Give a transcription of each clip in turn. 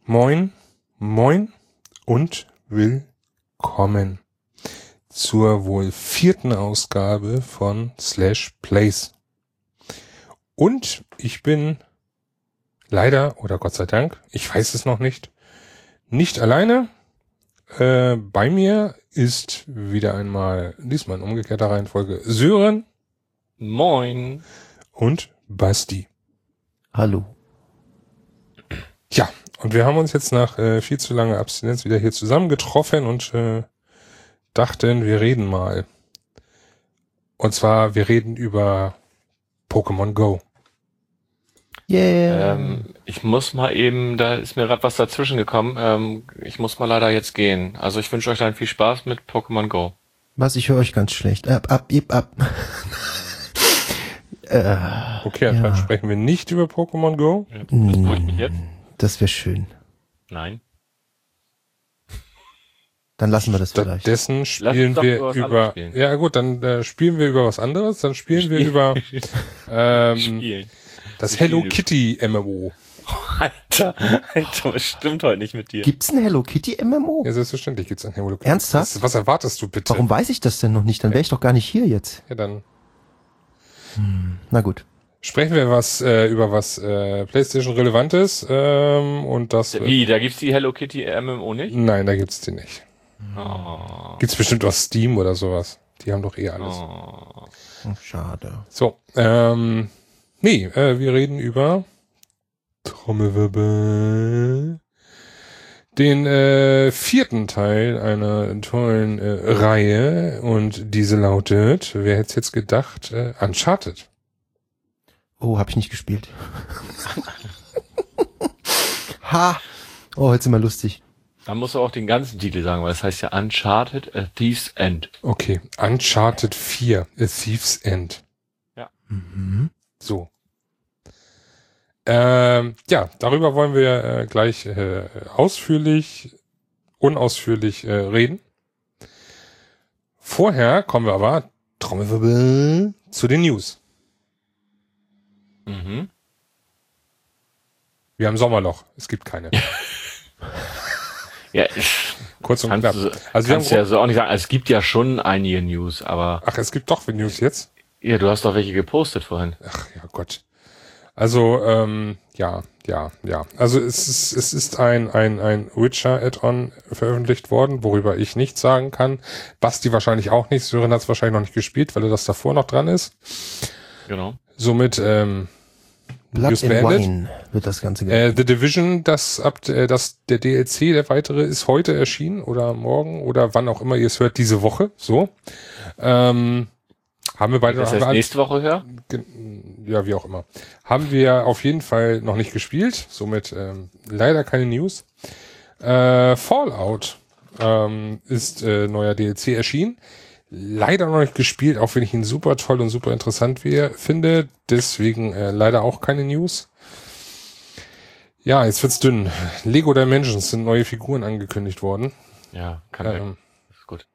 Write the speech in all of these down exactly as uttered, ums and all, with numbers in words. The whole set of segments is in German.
Moin, moin und willkommen zur wohl vierten Ausgabe von Slash Plays. Und ich bin leider, oder Gott sei Dank, ich weiß es noch nicht, nicht alleine. Äh, bei mir ist wieder einmal, diesmal in umgekehrter Reihenfolge, Sören. Moin. Und Basti. Hallo. Ja, und wir haben uns jetzt nach äh, viel zu langer Abstinenz wieder hier zusammengetroffen und äh, dachten, wir reden mal. Und zwar, wir reden über Pokémon Go. Yeah. Ähm, ich muss mal eben, da ist mir gerade was dazwischen gekommen. Ähm, ich muss mal leider jetzt gehen. Also ich wünsche euch dann viel Spaß mit Pokémon Go. Was, ich höre euch ganz schlecht. Ab, ab, ab, ab. äh, Okay, dann ja. sprechen wir nicht über Pokémon Go. Ja, das ich mich jetzt? Das wäre schön. Nein. Dann lassen wir das vielleicht. Stattdessen spielen doch wir über was über, anderes spielen. ja gut, dann äh, spielen wir über was anderes. Dann spielen wir über ähm, Spielen. das Spielen. Hello Kitty M M O. Alter, Alter, was stimmt heute nicht mit dir? Gibt's ein Hello Kitty M M O? Ja, selbstverständlich gibt's ein Hello Kitty. Ernsthaft? Was, was erwartest du bitte? Warum weiß ich das denn noch nicht? Dann wäre ich doch gar nicht hier jetzt. Ja, dann Na gut. sprechen wir was äh, über was äh, PlayStation Relevantes ähm, und das. Äh, Wie, da gibt's die Hello Kitty M M O nicht? nein, da gibt's die nicht. Oh. Gibt's bestimmt auf Steam oder sowas. Die haben doch eh alles. Oh. Oh, schade. So, ähm, nee, äh, wir reden über Trommelwirbel. Den äh, vierten Teil einer tollen äh, Reihe und diese lautet, wer hätte es jetzt gedacht, äh, Uncharted. Oh, hab ich nicht gespielt. Ha! Oh, jetzt sind wir lustig. Da musst du auch den ganzen Titel sagen, weil das heißt ja Uncharted, A Thief's End. Okay, Uncharted vier, A Thief's End. Mhm. So. Ähm, ja, darüber wollen wir äh, gleich äh, ausführlich, unausführlich äh, reden. Vorher kommen wir aber, Trommelwirbel, zu den News. Mhm. Wir haben Sommerloch, es gibt keine. Ja, ich, Kurz und kannst knapp. du, Also wir kannst haben, ja so auch nicht sagen. Es gibt ja schon einige News, aber ach, es gibt doch News jetzt? ja, du hast doch welche gepostet vorhin. Ach ja Gott. Also, ähm, ja, ja, ja. Also es ist, es ist ein, ein, ein Witcher-Add-on veröffentlicht worden, worüber ich nichts sagen kann. Basti wahrscheinlich auch nicht. Sören hat es wahrscheinlich noch nicht gespielt, weil er das davor noch dran ist. Genau. Somit, ähm, Blood News and beendet. Wine wird das Ganze genannt. Äh, The Division, das ab, äh, das, der D L C, der weitere, ist heute erschienen oder morgen oder wann auch immer ihr es hört, diese Woche. So. Ähm, haben wir beide Das haben heißt, wir nächste Woche höher? Gen- ja, wie auch immer. Haben wir auf jeden Fall noch nicht gespielt, somit ähm, leider keine News. Äh, Fallout ähm, ist äh, neuer D L C erschienen. Leider noch nicht gespielt, auch wenn ich ihn super toll und super interessant wie, finde. Deswegen äh, leider auch keine News. Ja, jetzt wird's dünn. Lego Dimensions sind neue Figuren angekündigt worden. Ja, kann weg. Ähm, Ist gut.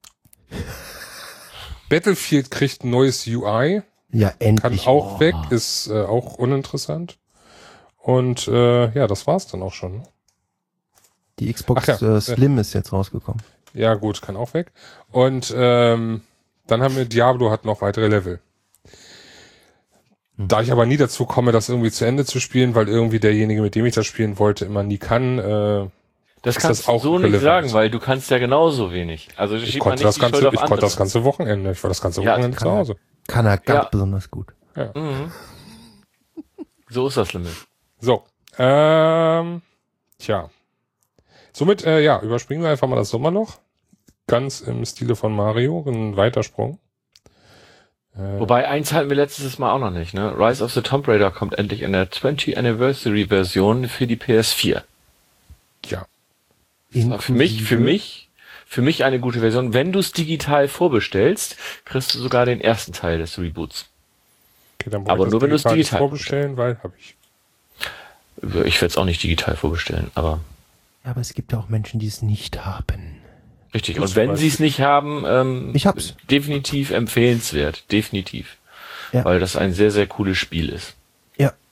Battlefield kriegt ein neues U I. Ja, Kann endlich. auch Oh. weg, ist äh, auch uninteressant. Und äh, ja, das war's dann auch schon. Die Xbox Ach ja. äh, Slim ist jetzt rausgekommen. Ja gut, kann auch weg. Und ähm, dann haben wir Diablo hat noch weitere Level. Hm. Da ich aber nie dazu komme, das irgendwie zu Ende zu spielen, weil irgendwie derjenige, mit dem ich das spielen wollte, immer nie kann. Äh, Das ist kannst das auch du so nicht relevant? sagen, weil du kannst ja genauso wenig. Also ich schiebt man konnte nicht das die ganze, Schuld auf ich konnte andere. das ganze Wochenende. Ich war das ganze Ja, Wochenende kann zu er. Hause. Kann er ganz Ja. besonders gut. Mhm. So ist das Limit. So, ähm, tja. Somit, äh, ja, überspringen wir einfach mal das Sommerloch. Ganz im Stile von Mario, ein Weitersprung. Äh, Wobei, eins hatten wir letztes Mal auch noch nicht, ne? Rise of the Tomb Raider kommt endlich in der twentieth Anniversary Version für die P S vier. ja, Das war für mich, für mich, für mich eine gute Version. Wenn du es digital vorbestellst, kriegst du sogar den ersten Teil des Reboots. okay, dann Aber ich nur, wenn du es nicht digital vorbestellen, weil habe ich. Ich werde es auch nicht digital vorbestellen, aber Ja, aber es gibt ja auch Menschen, die es nicht haben. richtig. Du Und zum wenn Beispiel. sie es nicht haben, ähm, Ich hab's. definitiv empfehlenswert. Definitiv. Ja. Weil das ein sehr, sehr cooles Spiel ist. Ja.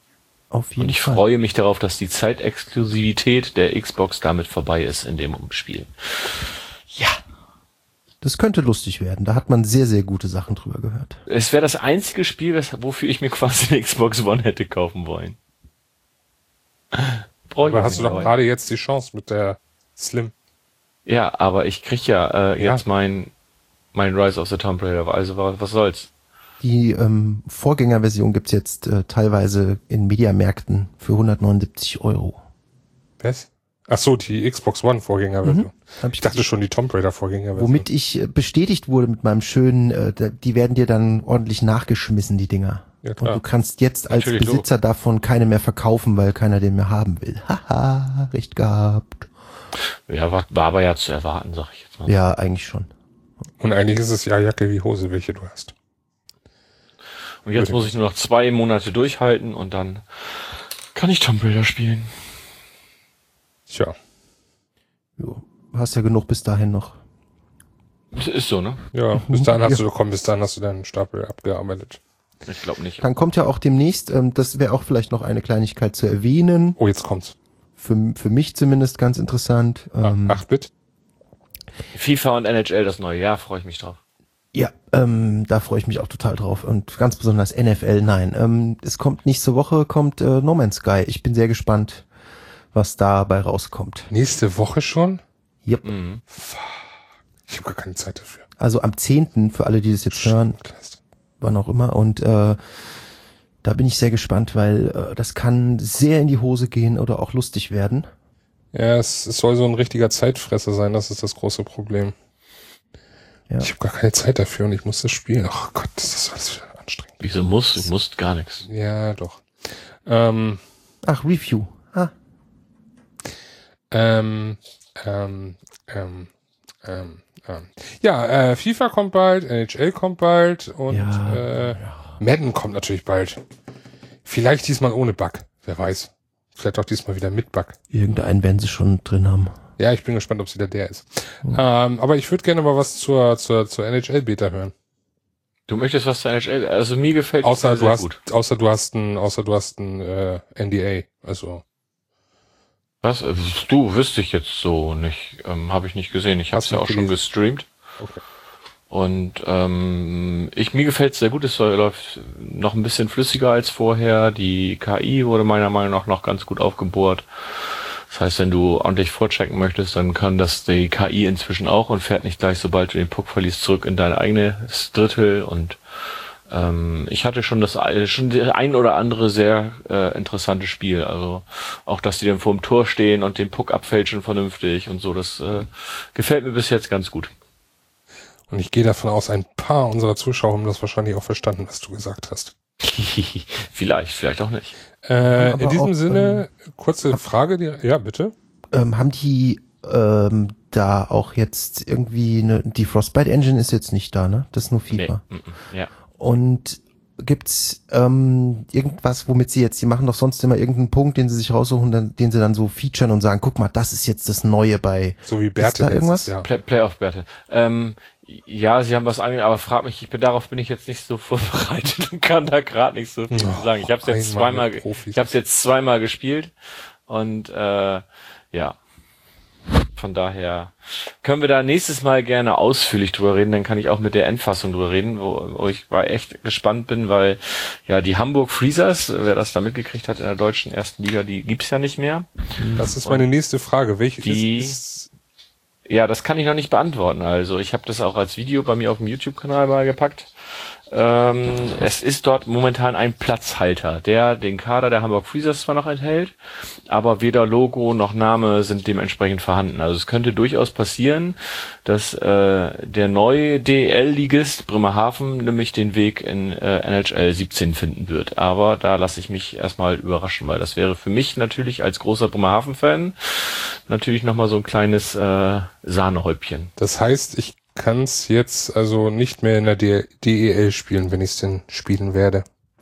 Auf jeden Und ich Fall. freue mich darauf, dass die Zeitexklusivität der Xbox damit vorbei ist in dem Spiel. Ja. Das könnte lustig werden. Da hat man sehr, sehr gute Sachen drüber gehört. Es wäre das einzige Spiel, wes- wofür ich mir quasi eine Xbox One hätte kaufen wollen. Brauche ich Aber auch hast du nicht doch neu. gerade jetzt die Chance mit der Slim. Ja, aber ich krieg ja äh, Ja. jetzt mein mein Rise of the Tomb Raider, also was, was soll's? Die ähm, Vorgängerversion gibt's jetzt äh, teilweise in Mediamärkten für hundertneunundsiebzig Euro. Was? Ach so, die Xbox One Vorgängerversion. Mhm. Hab Ich dachte schon die Tomb Raider Vorgängerversion. Womit ich äh, bestätigt wurde mit meinem schönen, äh, da- die werden dir dann ordentlich nachgeschmissen, die Dinger. Ja, Und klar. du kannst jetzt als Natürlich Besitzer davon keine mehr verkaufen, weil keiner den mehr haben will. Haha, recht gehabt. Ja, war, war aber ja zu erwarten, sag ich jetzt mal. Ja, eigentlich schon. Und eigentlich ist es ja Jacke wie Hose, welche du hast. Und jetzt muss ich nur noch zwei Monate durchhalten und dann kann ich Tomb Raider spielen. Tja, Jo, hast ja genug bis dahin noch. Das ist so, ne? ja, bis dahin hast Ja. du, komm, bis dahin hast du deinen Stapel abgearbeitet. Ich glaube nicht. Dann kommt ja auch demnächst, ähm, das wäre auch vielleicht noch eine Kleinigkeit zu erwähnen, Oh, jetzt kommt's. für, für mich zumindest ganz interessant. Ähm, acht Bit? FIFA und N H L das neue Jahr, freue ich mich drauf. Ja, ähm, da freue ich mich auch total drauf und ganz besonders N F L, nein. Ähm, es kommt nächste Woche, kommt äh, No Man's Sky. Ich bin sehr gespannt, was dabei rauskommt. Nächste Woche schon? Yep. Mhm. Ich habe gar keine Zeit dafür. Also am zehnten für alle, die das jetzt hören, Scheiße. wann auch immer. Und äh, da bin ich sehr gespannt, weil äh, das kann sehr in die Hose gehen oder auch lustig werden. Ja, es, es soll so ein richtiger Zeitfresser sein, das ist das große Problem. Ja. Ich habe gar keine Zeit dafür und ich muss das spielen. Ach Gott, das ist alles wieder anstrengend. Wieso muss? Du musst gar nichts. Ja, doch. Ähm, Ach, Review. Ah, ähm, ähm, ähm, ähm, ähm. Ja, äh, FIFA kommt bald, N H L kommt bald und Ja, äh, Madden kommt natürlich bald. Vielleicht diesmal ohne Bug, wer weiß. Vielleicht auch diesmal wieder mit Bug. irgendeinen werden sie schon drin haben. Ja, ich bin gespannt, ob es wieder der ist. Ähm, aber ich würde gerne mal was zur, zur, zur N H L-Beta hören. Du möchtest was zur N H L? Also mir gefällt die Außer sehr, du sehr hast, gut. außer du hast ein, außer du hast ein äh, N D A. Also Was? Äh, Du, wüsste ich jetzt so nicht. Ähm, Habe ich nicht gesehen. Ich habe es Hast du ja auch schon gelesen? gestreamt. okay. Und ähm, ich mir gefällt es sehr gut. Es soll- läuft noch ein bisschen flüssiger als vorher. Die K I wurde meiner Meinung nach noch ganz gut aufgebohrt. Das heißt, wenn du ordentlich vorchecken möchtest, dann kann das die K I inzwischen auch und fährt nicht gleich, sobald du den Puck verlierst, zurück in dein eigenes Drittel. Und ähm, ich hatte schon das schon das ein oder andere sehr äh, interessante Spiel. Also auch, dass die dann vor dem Tor stehen und den Puck abfälschen vernünftig und so. Das äh, gefällt mir bis jetzt ganz gut. Und ich gehe davon aus, ein paar unserer Zuschauer haben das wahrscheinlich auch verstanden, was du gesagt hast. Vielleicht, vielleicht auch nicht. Äh, Aber in diesem auch, Sinne, kurze Frage, die, ja, bitte. Ähm, haben die ähm, da auch jetzt irgendwie eine, die Frostbite Engine ist jetzt nicht da, ne? Das ist nur FIFA. Nee, mm, mm, ja. Und gibt's ähm, irgendwas, womit sie jetzt, die machen doch sonst immer irgendeinen Punkt, den sie sich raussuchen, dann, den sie dann so featuren und sagen, guck mal, das ist jetzt das Neue bei. So wie Bertel da irgendwas? letztes Jahr. Play Playoff Battle. Ähm, ja, sie haben was ange, aber frag mich, ich bin darauf bin ich jetzt nicht so vorbereitet und kann da gerade nicht so viel zu Oh, sagen. Ich habe es jetzt einmal zweimal, mit ge- Profis. ich habe es jetzt zweimal gespielt und äh, ja. Von daher können wir da nächstes Mal gerne ausführlich drüber reden, dann kann ich auch mit der Endfassung drüber reden, wo, wo ich war echt gespannt bin, weil ja die Hamburg Freezers, wer das da mitgekriegt hat in der deutschen ersten Liga, die gibt's ja nicht mehr. Das ist meine nächste Frage. Welche Die- ist, ist Ja, das kann ich noch nicht beantworten. Also ich habe das auch als Video bei mir auf dem YouTube-Kanal mal gepackt. Ähm, es ist dort momentan ein Platzhalter, der den Kader der Hamburg Freezers zwar noch enthält, aber weder Logo noch Name sind dementsprechend vorhanden. Also es könnte durchaus passieren, dass äh, der neue D E L-Ligist Bremerhaven nämlich den Weg in äh, N H L siebzehn finden wird. Aber da lasse ich mich erstmal überraschen, weil das wäre für mich natürlich als großer Bremerhaven-Fan natürlich nochmal so ein kleines äh, Sahnehäubchen. das heißt, ich kann es jetzt also nicht mehr in der D E L spielen, wenn ich es denn spielen werde.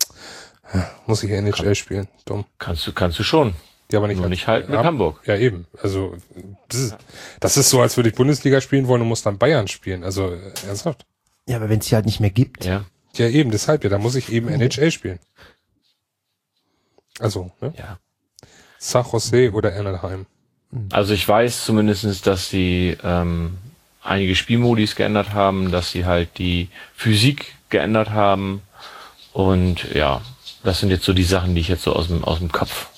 Muss ich N H L spielen? Dumm. Kannst du, kannst du schon. Ja, aber nicht, Nur nicht halt mit ja, Hamburg. Ja, eben. Also das ist, das ist so, als würde ich Bundesliga spielen wollen und muss dann Bayern spielen. Also äh, ernsthaft. Ja, aber wenn es die halt nicht mehr gibt. Ja. Ja, eben, deshalb ja, da muss ich eben N H L spielen. Also, ne? Ja. San Jose oder Anaheim. Also ich weiß zumindestens, dass sie ähm, einige Spielmodis geändert haben, dass sie halt die Physik geändert haben und ja, das sind jetzt so die Sachen, die ich jetzt so aus dem aus dem Kopf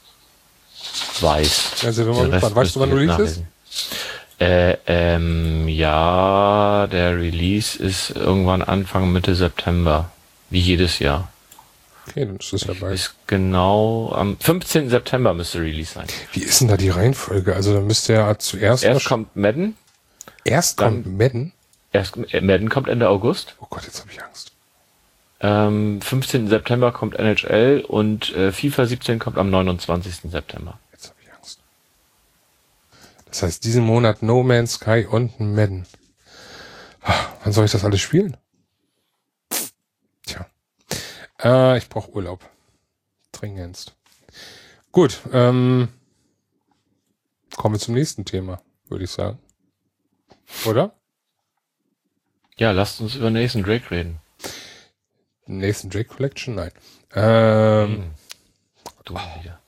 weiß. Also wenn man gespannt. Weißt du, wann Release ist? Äh, ähm, ja, der Release ist irgendwann Anfang Mitte September, wie jedes Jahr. Okay, dann ist es ja bald. Ist genau am fünfzehnten September müsste Release sein. Wie ist denn da die Reihenfolge? Also dann müsste ja zuerst... Erst kommt Madden. Erst dann, kommt Madden? Erst äh, Madden kommt Ende August. Oh Gott, jetzt habe ich Angst. Ähm, fünfzehnten September kommt N H L und äh, FIFA siebzehn kommt am neunundzwanzigsten September. Jetzt habe ich Angst. Das heißt, diesen Monat No Man's Sky und Madden. Ah, wann soll ich das alles spielen? Tja. Äh, ich brauche Urlaub. Dringendst. Gut, ähm, kommen wir zum nächsten Thema, würde ich sagen. Oder? Ja, lasst uns über Nathan Drake reden. Nathan Drake Collection? Nein. Ähm, Hm. Du wieder.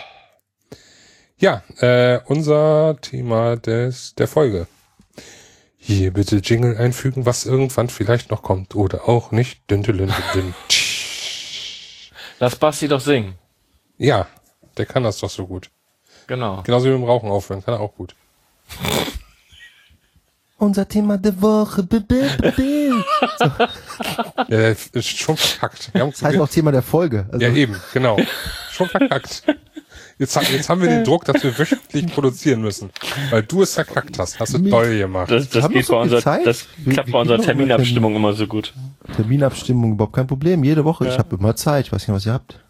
Ja, äh, unser Thema des der Folge. Hier bitte Jingle einfügen, was irgendwann vielleicht noch kommt oder auch nicht. Dün, dün, dün, dün. Lass Basti doch singen. Ja, der kann das doch so gut. Genau. Genauso wie mit dem Rauchen aufhören, kann er auch gut. Unser Thema der Woche. B -b -b -b. So. Ja, der ist schon verkackt. Wir haben Das heißt auch Thema der Folge. Also ja, eben, genau. Schon verkackt. Jetzt, jetzt haben wir den Druck, dass wir wöchentlich produzieren müssen. Weil du es verkackt hast. Hast du toll gemacht. Das, das, Haben geht wir bei so viel unserer, Zeit? das Wie- klappt wie bei unserer geht noch unser Terminabstimmung immer so gut. Terminabstimmung überhaupt kein Problem. Jede Woche. Ja. Ich habe immer Zeit. Ich weiß nicht, was ihr habt.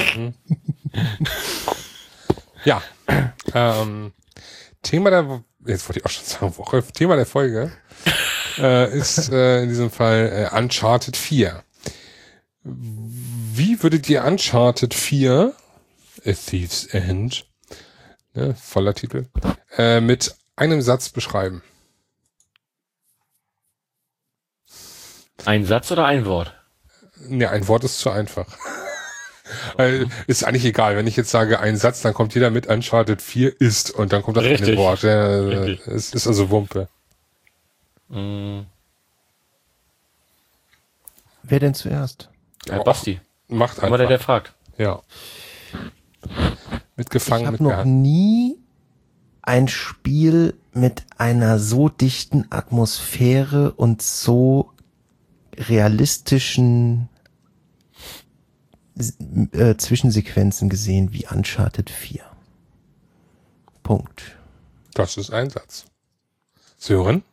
Ja. Ähm, Thema der Wo- jetzt wollte ich auch schon sagen Woche. Thema der Folge äh, ist äh, in diesem Fall äh, Uncharted vier. Wie würdet ihr Uncharted vier, A Thief's End, ne, voller Titel, äh, mit einem Satz beschreiben? Ein Satz oder ein Wort? Ne, ein Wort ist zu einfach. Weil, ist eigentlich egal, wenn ich jetzt sage ein Satz, dann kommt jeder mit Uncharted vier ist und dann kommt das eine Richtig. Wort. Ja, Richtig. es ist also Wumpe. Mm, Wer denn zuerst? äh, Basti. Macht Immer der, der einfach. fragt. Ja. Mitgefangen, Ich habe mit noch gehabt. nie ein Spiel mit einer so dichten Atmosphäre und so realistischen äh, Zwischensequenzen gesehen wie Uncharted vier. Punkt. Das ist ein Satz. Sören?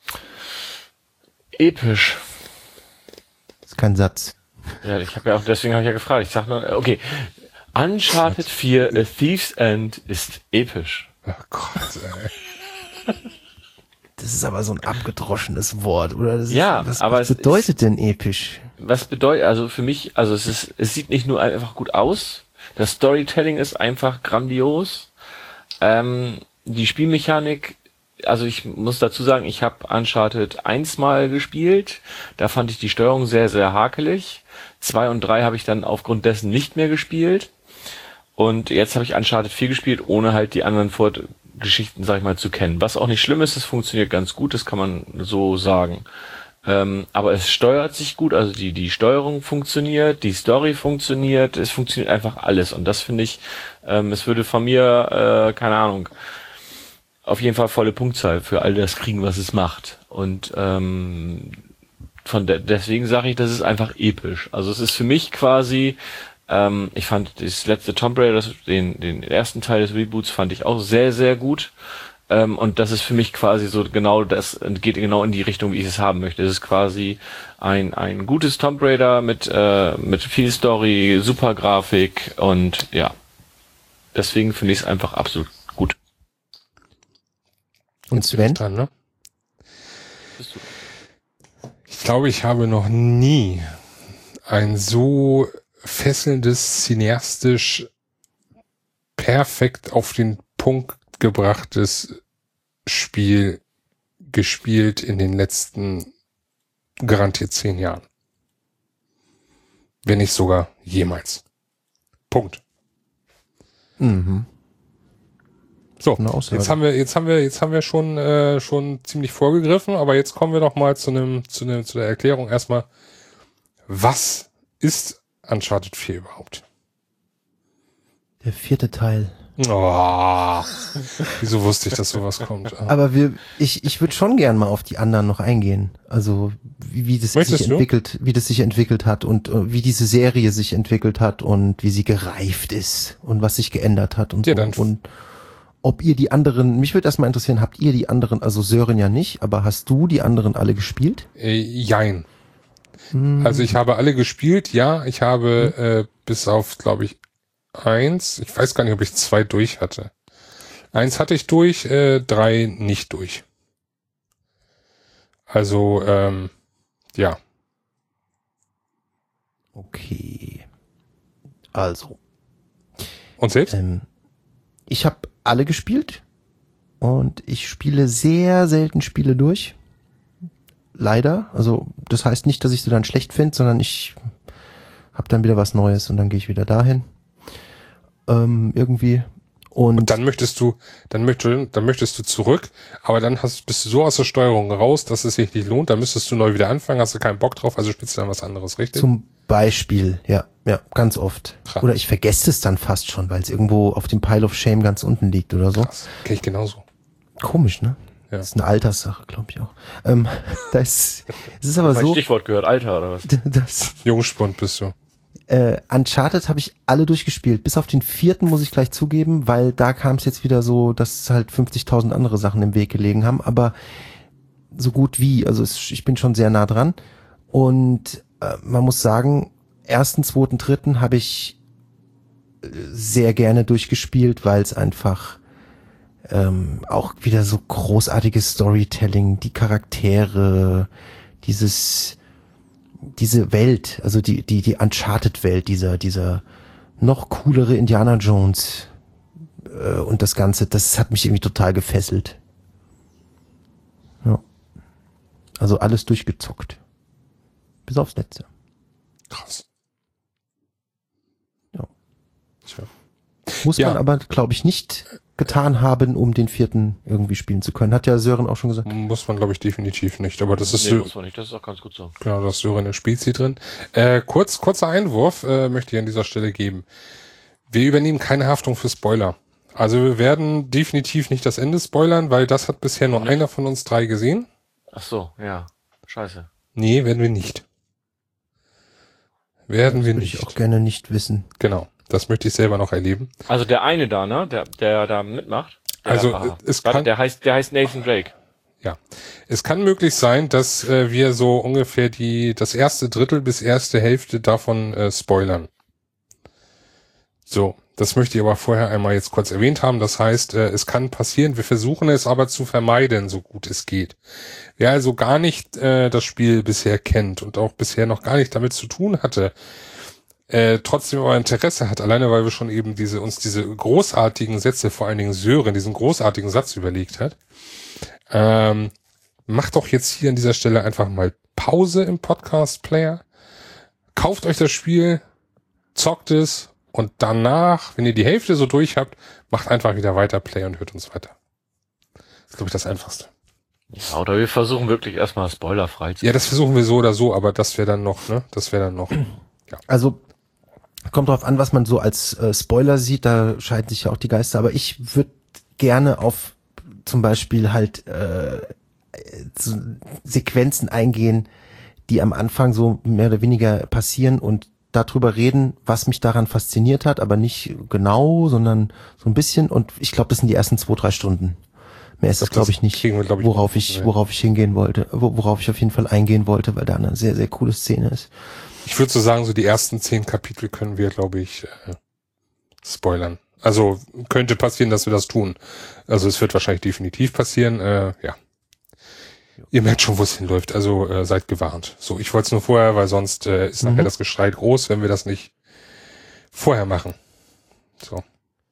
Episch. Das ist kein Satz. Ja, ich habe ja auch, deswegen habe ich ja gefragt. Ich sag nur, äh, okay. Uncharted vier, A Thief's End ist episch. Oh Gott, ey. Das ist aber so ein abgedroschenes Wort, oder? Das ist, Ja, was, aber was es bedeutet denn episch? Was bedeutet, also für mich, also es ist, es sieht nicht nur einfach gut aus, das Storytelling ist einfach grandios, ähm, die Spielmechanik, also ich muss dazu sagen, ich habe Uncharted eins mal gespielt, da fand ich die Steuerung sehr, sehr hakelig, zwei und drei habe ich dann aufgrund dessen nicht mehr gespielt und jetzt habe ich Uncharted vier gespielt, ohne halt die anderen Vorgeschichten, sag ich mal, zu kennen, was auch nicht schlimm ist, es funktioniert ganz gut, das kann man so sagen. Ähm, aber es steuert sich gut, also die die Steuerung funktioniert, die Story funktioniert, es funktioniert einfach alles und das finde ich, ähm, es würde von mir, äh, keine Ahnung, auf jeden Fall volle Punktzahl für all das kriegen, was es macht und ähm, von de deswegen sage ich, das ist einfach episch. Also es ist für mich quasi, ähm, ich fand das letzte Tomb Raider, das, den den ersten Teil des Reboots fand ich auch sehr sehr gut. Ähm, und das ist für mich quasi so genau das, geht genau in die Richtung, wie ich es haben möchte. Es ist quasi ein ein gutes Tomb Raider mit äh, mit viel Story, super Grafik und ja, deswegen finde ich es einfach absolut gut. Und Sven? Dran, ne? Ich glaube, ich habe noch nie ein so fesselndes, cineastisch perfekt auf den Punkt gebrachtes Spiel gespielt in den letzten garantiert zehn Jahren. Wenn nicht sogar jemals. Punkt. Mhm. So, Eine Aussage. jetzt haben wir, jetzt haben wir, jetzt haben wir schon äh, schon ziemlich vorgegriffen, aber jetzt kommen wir doch mal zu einem, zu einem, zu der Erklärung erstmal. Was ist Uncharted vier überhaupt? Der vierte Teil. Oh, wieso wusste ich, dass sowas kommt? Ah. Aber wir, ich, ich würde schon gern mal auf die anderen noch eingehen. Also wie, wie das Möchtest sich du? entwickelt, wie das sich entwickelt hat und äh, wie diese Serie sich entwickelt hat und wie sie gereift ist und was sich geändert hat und Ja, so. dann- Und ob ihr die anderen, mich würde erstmal interessieren, habt ihr die anderen, also Sören ja nicht, aber hast du die anderen alle gespielt? Äh, jein. Also ich habe alle gespielt, ja. Ich habe äh, bis auf, glaube ich, eins, ich weiß gar nicht, ob ich zwei durch hatte. Eins hatte ich durch, äh, drei nicht durch. Also, ähm, ja. Okay. Also, Und selbst? ähm, ich habe alle gespielt und ich spiele sehr selten Spiele durch. Leider. Also das heißt nicht, dass ich sie dann schlecht finde, sondern ich habe dann wieder was Neues und dann gehe ich wieder dahin. Ähm, irgendwie. Und, Und dann möchtest du, dann möchtest, dann möchtest du zurück, aber dann hast, bist du so aus der Steuerung raus, dass es sich nicht lohnt, dann müsstest du neu wieder anfangen, hast du keinen Bock drauf, also spielst du dann was anderes, richtig? zum Beispiel, ja, ja, ganz oft. Krass. Oder ich vergesse es dann fast schon, weil es irgendwo auf dem Pile of Shame ganz unten liegt oder so. Krass, kenn ich genauso. Komisch, ne? Ja. Das ist eine Alterssache, glaube ich auch. Ähm, das, es ist aber Mein so, Stichwort gehört, Alter, oder was? dass Jungspund bist du. äh, Uncharted habe ich alle durchgespielt. Bis auf den vierten muss ich gleich zugeben, weil da kam es jetzt wieder so, dass halt fünfzigtausend andere Sachen im Weg gelegen haben. Aber so gut wie, also es, ich bin schon sehr nah dran. Und äh, man muss sagen, ersten, zweiten, dritten habe ich äh, sehr gerne durchgespielt, weil es einfach ähm, auch wieder so großartiges Storytelling, die Charaktere, dieses diese Welt, also die die die Uncharted-Welt, dieser dieser noch coolere Indiana Jones äh, und das Ganze, das hat mich irgendwie total gefesselt. Ja. Also alles durchgezockt. Bis aufs Letzte. Krass. Ja. Tja. Muss Ja. man aber, glaube ich, nicht getan haben, um den vierten irgendwie spielen zu können. Hat ja Sören auch schon gesagt. Muss man, glaube ich, definitiv nicht, aber das ist Nee, so, muss man nicht, das ist auch ganz gut so. genau, das ist so eine Spezi drin. Äh, kurz, kurzer Einwurf äh, möchte ich an dieser Stelle geben. Wir übernehmen keine Haftung für Spoiler. Also wir werden definitiv nicht das Ende spoilern, weil das hat bisher nur einer von uns drei gesehen. Ach so, ja. Scheiße. Nee, werden wir nicht. Werden wir Würde ich nicht. auch gerne nicht wissen. Genau. Das möchte ich selber noch erleben. Also der eine da, ne, der, der da mitmacht. Der, Also, ah, es warte, kann- der heißt, der heißt Nathan Drake. Ja. Es kann möglich sein, dass äh, wir so ungefähr die das erste Drittel bis erste Hälfte davon äh, spoilern. So, das möchte ich aber vorher einmal jetzt kurz erwähnt haben. Das heißt, äh, es kann passieren, wir versuchen es aber zu vermeiden, so gut es geht. Wer also gar nicht äh, das Spiel bisher kennt und auch bisher noch gar nicht damit zu tun hatte, äh, trotzdem aber Interesse hat, alleine weil wir schon eben diese uns diese großartigen Sätze, vor allen Dingen Sören, diesen großartigen Satz überlegt hat, ähm, macht doch jetzt hier an dieser Stelle einfach mal Pause im Podcast-Player, kauft euch das Spiel, zockt es und danach, wenn ihr die Hälfte so durch habt, macht einfach wieder weiter Play und hört uns weiter. Das ist, glaube ich, das Einfachste. Ja, oder wir versuchen wirklich erstmal spoilerfrei zu. Ja, das versuchen wir so oder so, aber das wäre dann noch, ne? Das wäre dann noch. Also kommt drauf an, was man so als äh, Spoiler sieht, da scheiden sich ja auch die Geister, aber ich würde gerne auf zum Beispiel halt äh, so Sequenzen eingehen, die am Anfang so mehr oder weniger passieren und darüber reden, was mich daran fasziniert hat, aber nicht genau, sondern so ein bisschen und ich glaube, das sind die ersten zwei, drei Stunden. Mehr ist das, Das glaube ich, nicht, kriegen wir, glaub ich, worauf nicht. ich, worauf ich hingehen wollte, wo- worauf ich auf jeden Fall eingehen wollte, weil da eine sehr, sehr coole Szene ist. Ich würde so sagen, so die ersten zehn Kapitel können wir, glaube ich, äh, spoilern. Also könnte passieren, dass wir das tun. Also es wird wahrscheinlich definitiv passieren. Äh, ja. Ihr merkt schon, wo es hinläuft. Also äh, seid gewarnt. So, ich wollte es nur vorher, weil sonst äh, ist nachher Mhm. das Geschrei groß, wenn wir das nicht vorher machen. So.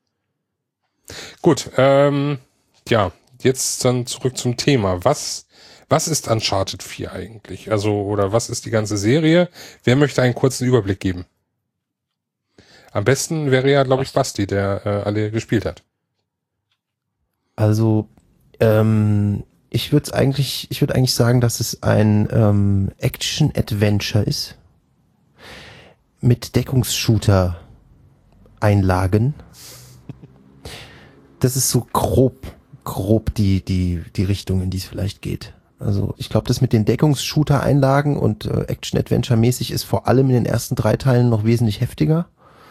Gut. Ähm, ja, jetzt dann zurück zum Thema. Was was ist Uncharted vier eigentlich? Also oder was ist die ganze Serie? Wer möchte einen kurzen Überblick geben? Am besten wäre ja, glaube ich, Basti, der äh, alle gespielt hat. Also, ähm, ich würde eigentlich, ich würde eigentlich sagen, dass es ein ähm, Action-Adventure ist mit Deckungsshooter-Einlagen. Das ist so grob, grob die die die Richtung, in die es vielleicht geht. Also ich glaube, das mit den Deckungsshooter-Einlagen und äh, Action-Adventure-mäßig ist vor allem in den ersten drei Teilen noch wesentlich heftiger.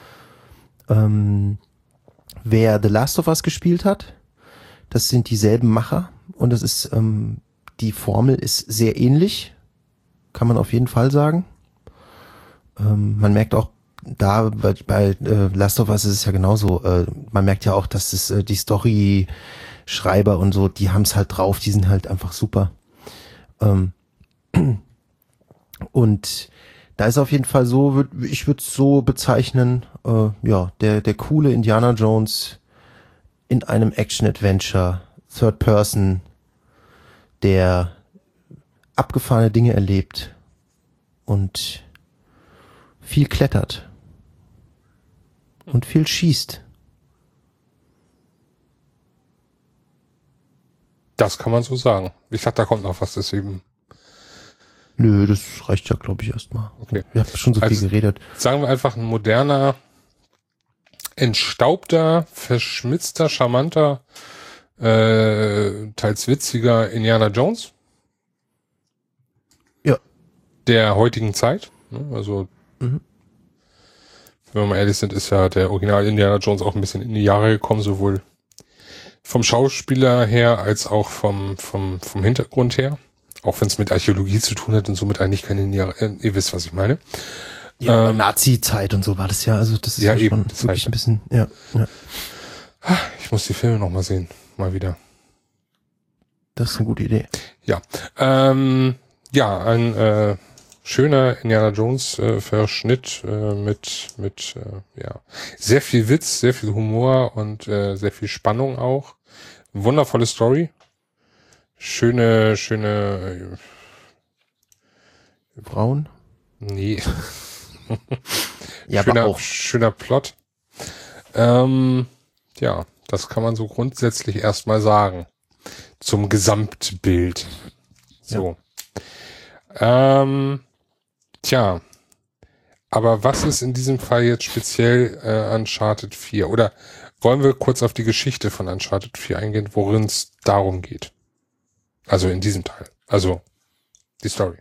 Ähm, wer The Last of Us gespielt hat, das sind dieselben Macher und das ist, ähm, die Formel ist sehr ähnlich, kann man auf jeden Fall sagen. Ähm, man merkt auch da, bei, bei äh, Last of Us ist es ja genauso, äh, man merkt ja auch, dass es äh, die Story-Schreiber und so, die haben es halt drauf, die sind halt einfach super. Ähm, und da ist auf jeden Fall so, würd, ich würde es so bezeichnen, äh, ja, der, der coole Indiana Jones in einem Action-Adventure, Third Person, der abgefahrene Dinge erlebt und viel klettert und viel schießt. Das kann man so sagen. Ich dachte, da kommt noch was, deswegen. Nö, das reicht ja, glaube ich, erstmal. Okay. Wir haben schon so also, viel geredet. Sagen wir einfach ein moderner, entstaubter, verschmitzter, charmanter, äh, teils witziger Indiana Jones. Ja. Der heutigen Zeit. Also, mhm. wenn wir mal ehrlich sind, ist ja der Original Indiana Jones auch ein bisschen in die Jahre gekommen, sowohl vom Schauspieler her als auch vom, vom, vom Hintergrund her. Auch wenn es mit Archäologie zu tun hat und somit eigentlich keine Jahre, äh, ihr wisst, was ich meine. Ja, ähm, Nazi-Zeit und so war das ja, also das ist ja, ja schon wirklich heißt. ein bisschen, ja, ja. Ich muss die Filme noch mal sehen, mal wieder. Das ist eine gute Idee. Ja, ähm, ja, ein äh, schöner Indiana Jones äh, Verschnitt äh, mit mit äh, ja sehr viel Witz, sehr viel Humor und äh, sehr viel Spannung auch. Wundervolle Story, schöne schöne äh, Frauen. Nee. Ja, schöner, aber auch. Schöner Plot. Ähm, ja, das kann man so grundsätzlich erstmal sagen. Zum Gesamtbild. So. Ja. Ähm, tja. Aber was ist in diesem Fall jetzt speziell äh, Uncharted vier? Oder wollen wir kurz auf die Geschichte von Uncharted vier eingehen, worin es darum geht? Also in diesem Teil. Also die Story.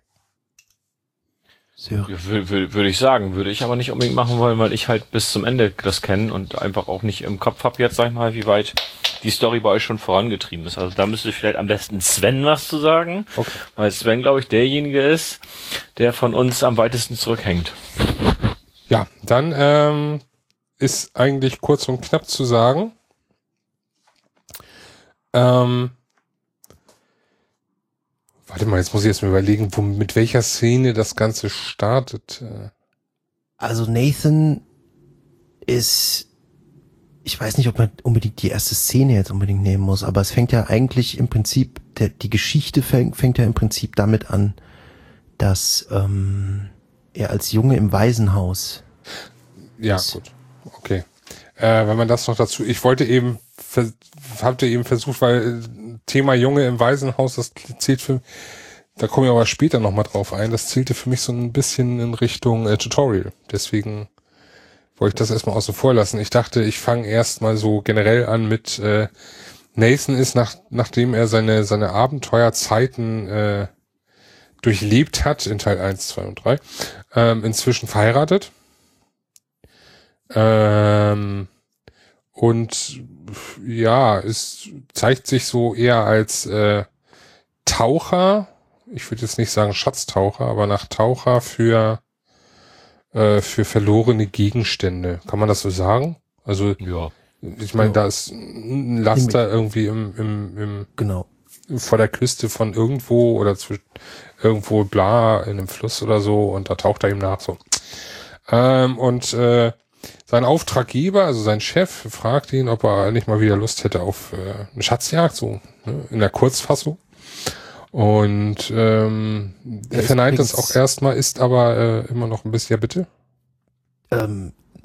Würde würd ich sagen, würde ich aber nicht unbedingt machen wollen, weil ich halt bis zum Ende das kenne und einfach auch nicht im Kopf habe jetzt, sag ich mal, wie weit die Story bei euch schon vorangetrieben ist. Also da müsste vielleicht am besten Sven was zu sagen, okay. Weil Sven, glaube ich, derjenige ist, der von uns am weitesten zurückhängt. Ja, dann ähm, ist eigentlich kurz und knapp zu sagen, ähm, warte mal, jetzt muss ich jetzt mal überlegen, wo, mit welcher Szene das Ganze startet. Also Nathan ist, ich weiß nicht, ob man unbedingt die erste Szene jetzt unbedingt nehmen muss, aber es fängt ja eigentlich im Prinzip, der, die Geschichte fängt, fängt ja im Prinzip damit an, dass ähm, er als Junge im Waisenhaus Ja, ist. Gut. Okay. Äh, wenn man das noch dazu, ich wollte eben, hatte eben versucht, weil Thema Junge im Waisenhaus, das zählt für, da komme ich aber später nochmal drauf ein, das zählte für mich so ein bisschen in Richtung äh, Tutorial. Deswegen wollte ich das erstmal außen vor lassen. Ich dachte, ich fange erstmal so generell an mit äh, Nathan ist, nach, nachdem er seine seine Abenteuerzeiten äh, durchlebt hat, in Teil eins, zwei und drei, ähm, inzwischen verheiratet. Ähm, und ja, es zeigt sich so eher als äh, Taucher, ich würde jetzt nicht sagen Schatztaucher, aber nach Taucher für äh, für verlorene Gegenstände. Kann man das so sagen? Also ja. Ich meine, ja. Da ist ein Laster irgendwie im, im, im genau vor der Küste von irgendwo oder zwischen irgendwo bla in einem Fluss oder so und da taucht er ihm nach so. Ähm, und äh, sein Auftraggeber, also sein Chef, fragt ihn, ob er nicht mal wieder Lust hätte auf äh, eine Schatzjagd, so ne, in der Kurzfassung. Und ähm, er verneint das auch erstmal, ist aber äh, immer noch ein bisschen, ja bitte? Ähm,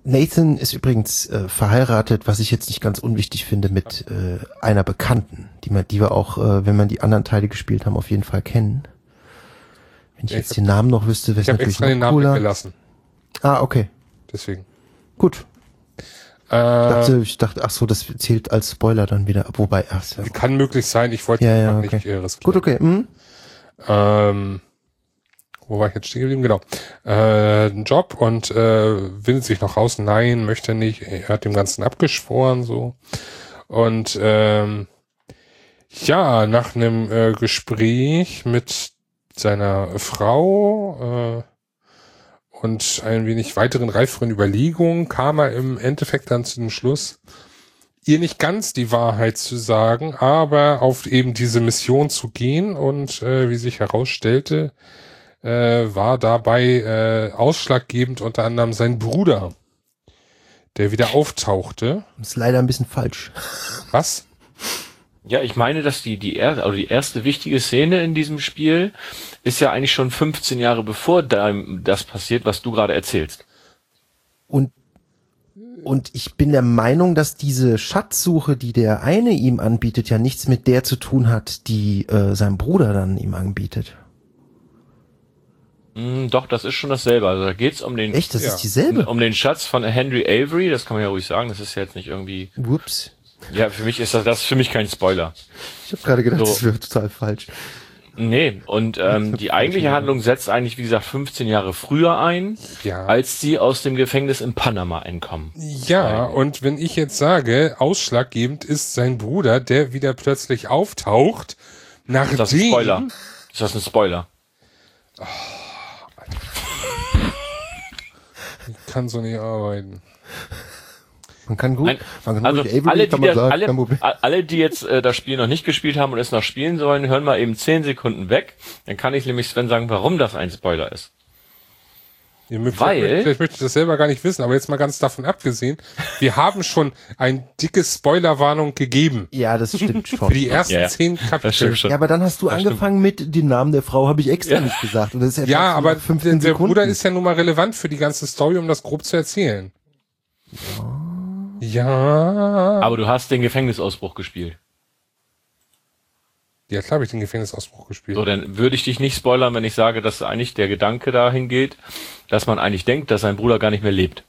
Nathan ist übrigens äh, verheiratet, was ich jetzt nicht ganz unwichtig finde, mit äh, einer Bekannten, die man, die wir auch, äh, wenn man die anderen Teile gespielt haben, auf jeden Fall kennen. Wenn ich Ja, jetzt ich den Namen noch wüsste, wäre es Ich habe natürlich extra den noch Namen cooler. weggelassen. Ah, okay. Deswegen. Gut. Äh, Ich dachte, ich dachte, ach so, das zählt als Spoiler dann wieder. Wobei, ach, ja. kann möglich sein. Ich wollte Ja, ja, noch okay. nicht äh, riskieren. Gut, okay. Hm? Ähm, wo war ich jetzt stehen geblieben? Genau. Äh, ein Job und äh, windet sich noch raus. Nein, möchte er nicht. Er hat dem Ganzen abgeschworen, so. Und ähm, ja, nach einem äh, Gespräch mit seiner Frau äh, und ein wenig weiteren reiferen Überlegungen kam er im Endeffekt dann zu dem Schluss, ihr nicht ganz die Wahrheit zu sagen, aber auf eben diese Mission zu gehen. Und äh, wie sich herausstellte, äh, war dabei äh, ausschlaggebend unter anderem sein Bruder, der wieder auftauchte. Das ist leider ein bisschen falsch. Was? Ja, ich meine, dass die die, er, also die erste wichtige Szene in diesem Spiel ist ja eigentlich schon fünfzehn Jahre bevor dein, das passiert, was du gerade erzählst. Und Und ich bin der Meinung, dass diese Schatzsuche, die der eine ihm anbietet, ja nichts mit der zu tun hat, die äh, sein Bruder dann ihm anbietet. Mm, doch, das ist schon dasselbe. Also da geht's um den Echt? Das Ja. ist dieselbe? um den Schatz von Henry Avery. Das kann man ja ruhig sagen. Das ist ja jetzt nicht irgendwie. Ups. Ja, für mich ist das das ist für mich kein Spoiler. Ich habe gerade gedacht, So. das wäre total falsch. Nee, und ähm, die eigentliche Handlung setzt eigentlich, wie gesagt, fünfzehn Jahre früher ein, Ja. als sie aus dem Gefängnis in Panama entkommen. Ja, und wenn ich jetzt sage, ausschlaggebend ist sein Bruder, der wieder plötzlich auftaucht, nachdem... Ist das ein Spoiler? Ist das ein Spoiler? Ich kann so nicht arbeiten. Man kann gut, Nein, man kann also gut Avery, alle, die kann man das, sagen, alle, kein Problem. alle, die jetzt äh, das Spiel noch nicht gespielt haben und es noch spielen sollen, hören mal eben zehn Sekunden weg. Dann kann ich nämlich Sven sagen, warum das ein Spoiler ist. Ihr mögt, Weil- vielleicht, vielleicht möchte ich das selber gar nicht wissen, aber jetzt mal ganz davon abgesehen, wir haben schon ein dickes Spoilerwarnung gegeben Ja, das stimmt schon. für die ersten Ja, ja. zehn Das Kapitel. stimmt schon. Ja, aber dann hast du angefangen mit den Namen der Frau, habe ich extra Ja. nicht gesagt. Und das ist ja, Ja, trotzdem aber noch fünfzehn der, der Sekunden. Bruder ist ja nun mal relevant für die ganze Story, um das grob zu erzählen. Ja. Aber du hast den Gefängnisausbruch gespielt. Ja, klar habe ich den Gefängnisausbruch gespielt. So, dann würde ich dich nicht spoilern, wenn ich sage, dass eigentlich der Gedanke dahin geht, dass man eigentlich denkt, dass sein Bruder gar nicht mehr lebt.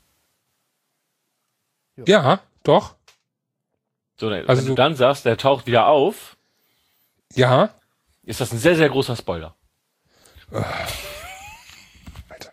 Ja, doch. So, dann, Also wenn so- du dann sagst, der taucht wieder auf, Ja. ist das ein sehr, sehr großer Spoiler. Alter.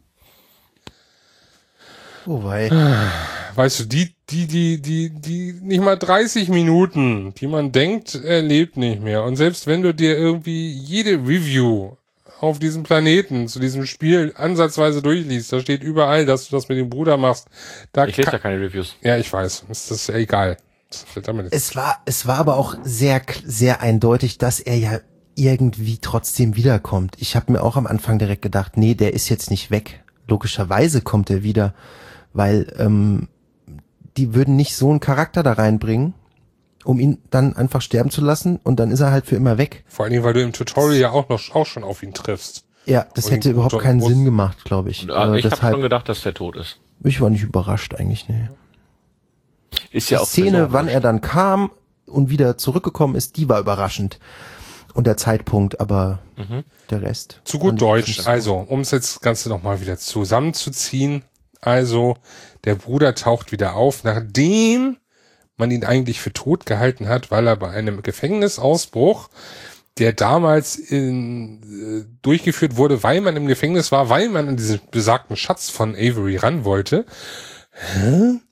Wobei. Weißt du, die, die, die, die, die, nicht mal dreißig Minuten, die man denkt, er lebt nicht mehr. Und selbst wenn du dir irgendwie jede Review auf diesem Planeten zu diesem Spiel ansatzweise durchliest, da steht überall, dass du das mit dem Bruder machst. Da Ich lese da kann, keine Reviews. ja, ich weiß. Ist das ja egal. Das wird damit jetzt- Es war, es war aber auch sehr, sehr eindeutig, dass er ja irgendwie trotzdem wiederkommt. Ich habe mir auch am Anfang direkt gedacht, nee, der ist jetzt nicht weg. Logischerweise kommt er wieder, weil ähm, die würden nicht so einen Charakter da reinbringen, um ihn dann einfach sterben zu lassen und dann ist er halt für immer weg. Vor allen Dingen, weil du im Tutorial ja auch noch auch schon auf ihn triffst. Ja, das Und hätte ihn überhaupt unter- keinen muss- Sinn gemacht, glaube ich. Und, Äh, äh, ich habe deshalb, schon gedacht, dass der tot ist. ich war nicht überrascht eigentlich, nee. Ist Die ja auch Szene, wann er dann kam und wieder zurückgekommen ist, die war überraschend. Und der Zeitpunkt, aber Mhm. der Rest. Zu gut fand ich Deutsch. ganz- Also, um es jetzt das Ganze nochmal wieder zusammenzuziehen. Also, der Bruder taucht wieder auf, nachdem man ihn eigentlich für tot gehalten hat, weil er bei einem Gefängnisausbruch, der damals in, äh, durchgeführt wurde, weil man im Gefängnis war, weil man an diesen besagten Schatz von Avery ran wollte, hä?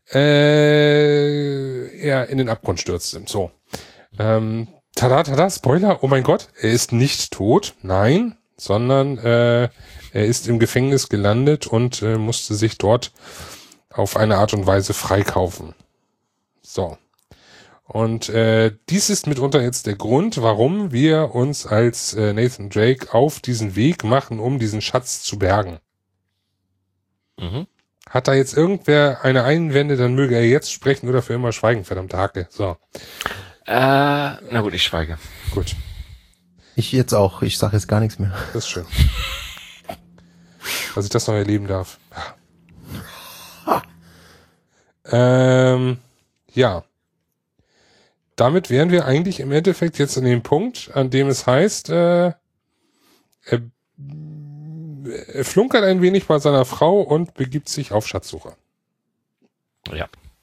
äh, er in den Abgrund stürzte. So. Ähm, tada, tada, Spoiler, oh mein Gott, er ist nicht tot, nein, sondern äh, er ist im Gefängnis gelandet und äh, musste sich dort auf eine Art und Weise freikaufen. So. Und äh, dies ist mitunter jetzt der Grund, warum wir uns als äh, Nathan Drake auf diesen Weg machen, um diesen Schatz zu bergen. Mhm. Hat da jetzt irgendwer eine Einwände, dann möge er jetzt sprechen oder für immer schweigen, verdammte Hacke. So, Äh, na gut, ich schweige. gut, Ich jetzt auch, ich sage jetzt gar nichts mehr. das ist schön. Dass ich das noch erleben darf. ähm, ja. Damit wären wir eigentlich im Endeffekt jetzt an dem Punkt, an dem es heißt, äh, er, er flunkert ein wenig bei seiner Frau und begibt sich auf Schatzsuche. Ja.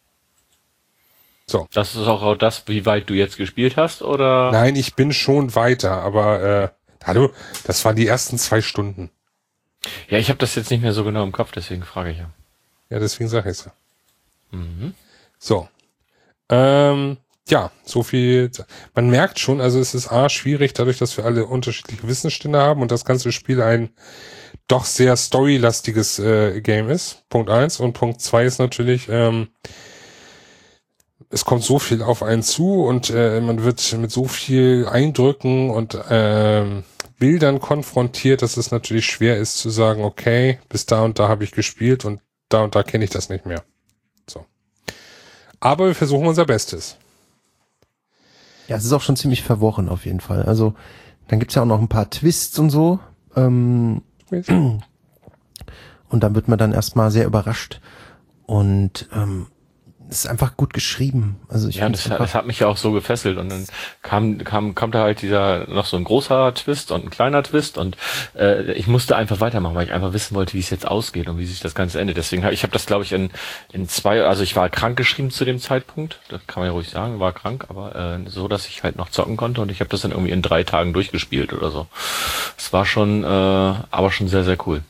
So. Das ist auch das, wie weit du jetzt gespielt hast, oder? Nein, ich bin schon weiter, aber äh, hallo, das waren die ersten zwei Stunden. Ja, ich habe das jetzt nicht mehr so genau im Kopf, deswegen frage ich ja. Ja, deswegen sage ich es ja. Mhm. So. Ähm, ja, so viel. Man merkt schon, also es ist A, schwierig, dadurch, dass wir alle unterschiedliche Wissensstände haben und das ganze Spiel ein doch sehr storylastiges äh, Game ist. Punkt eins. Und Punkt zwei ist natürlich, ähm, es kommt so viel auf einen zu und äh, man wird mit so viel Eindrücken und ähm, Bildern konfrontiert, dass es natürlich schwer ist zu sagen, okay, bis da und da habe ich gespielt und da und da kenne ich das nicht mehr. So. Aber wir versuchen unser Bestes. Ja, es ist auch schon ziemlich verworren auf jeden Fall. Also dann gibt's ja auch noch ein paar Twists und so. Ähm, und dann wird man dann erstmal sehr überrascht. Und ähm, es ist einfach gut geschrieben. Also ich Ja, das, das hat mich ja auch so gefesselt und dann kam kam kommt da halt dieser noch so ein großer Twist und ein kleiner Twist und äh, ich musste einfach weitermachen, weil ich einfach wissen wollte, wie es jetzt ausgeht und wie sich das Ganze endet. Deswegen habe ich habe das glaube ich in in zwei, also ich war krank geschrieben zu dem Zeitpunkt, das kann man ja ruhig sagen, war krank, aber äh, so, dass ich halt noch zocken konnte und ich habe das dann irgendwie in drei Tagen durchgespielt oder so. Es war schon, äh, aber schon sehr sehr cool.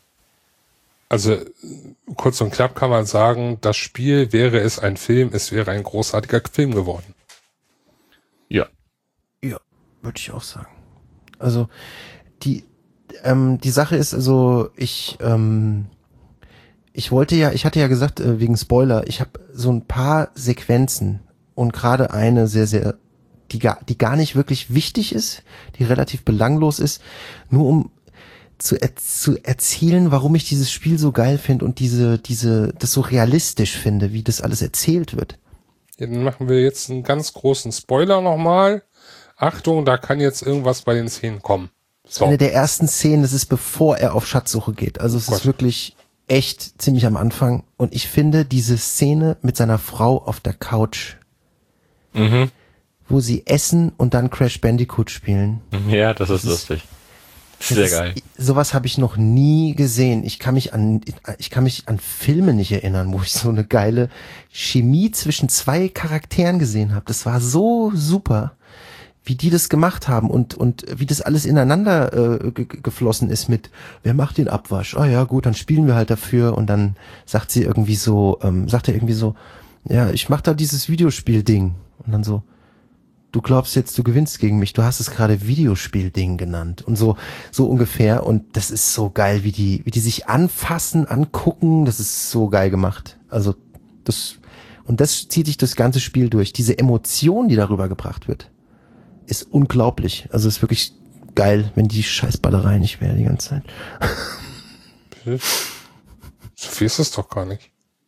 Also kurz und knapp kann man sagen, das Spiel, wäre es ein Film, es wäre ein großartiger Film geworden. Ja. Ja, würde ich auch sagen. Also die ähm, die Sache ist, also ich ähm, ich wollte ja, ich hatte ja gesagt, äh, wegen Spoiler, ich habe so ein paar Sequenzen und gerade eine sehr, sehr, die gar, die gar nicht wirklich wichtig ist, die relativ belanglos ist, nur um zu, er, zu erzielen, warum ich dieses Spiel so geil finde und diese, diese, das so realistisch finde, wie das alles erzählt wird. Ja, dann machen wir jetzt einen ganz großen Spoiler nochmal. Achtung, da kann jetzt irgendwas bei den Szenen kommen. So. Eine der ersten Szenen, das ist bevor er auf Schatzsuche geht. Also es Gott. ist wirklich echt ziemlich am Anfang. Und ich finde diese Szene mit seiner Frau auf der Couch, Mhm. wo sie essen und dann Crash Bandicoot spielen. Ja, das ist Das ist- lustig. Das Sehr ist, geil. Sowas habe ich noch nie gesehen. Ich kann mich an, ich kann mich an Filme nicht erinnern, wo ich so eine geile Chemie zwischen zwei Charakteren gesehen habe. Das war so super, wie die das gemacht haben und und wie das alles ineinander äh, ge- geflossen ist mit, wer macht den Abwasch? Ah ja, gut, dann spielen wir halt dafür und dann sagt sie irgendwie so, ähm, sagt er irgendwie so, ja, ich mach da dieses Videospiel-Ding und dann so, du glaubst jetzt, du gewinnst gegen mich, du hast es gerade Videospiel-Ding genannt und so, so ungefähr und das ist so geil, wie die, wie die sich anfassen, angucken, das ist so geil gemacht. Also das, und das zieht sich das ganze Spiel durch. Diese Emotion, die darüber gebracht wird, ist unglaublich. Also ist wirklich geil, wenn die Scheißballerei nicht wäre die ganze Zeit. So viel ist es doch gar nicht.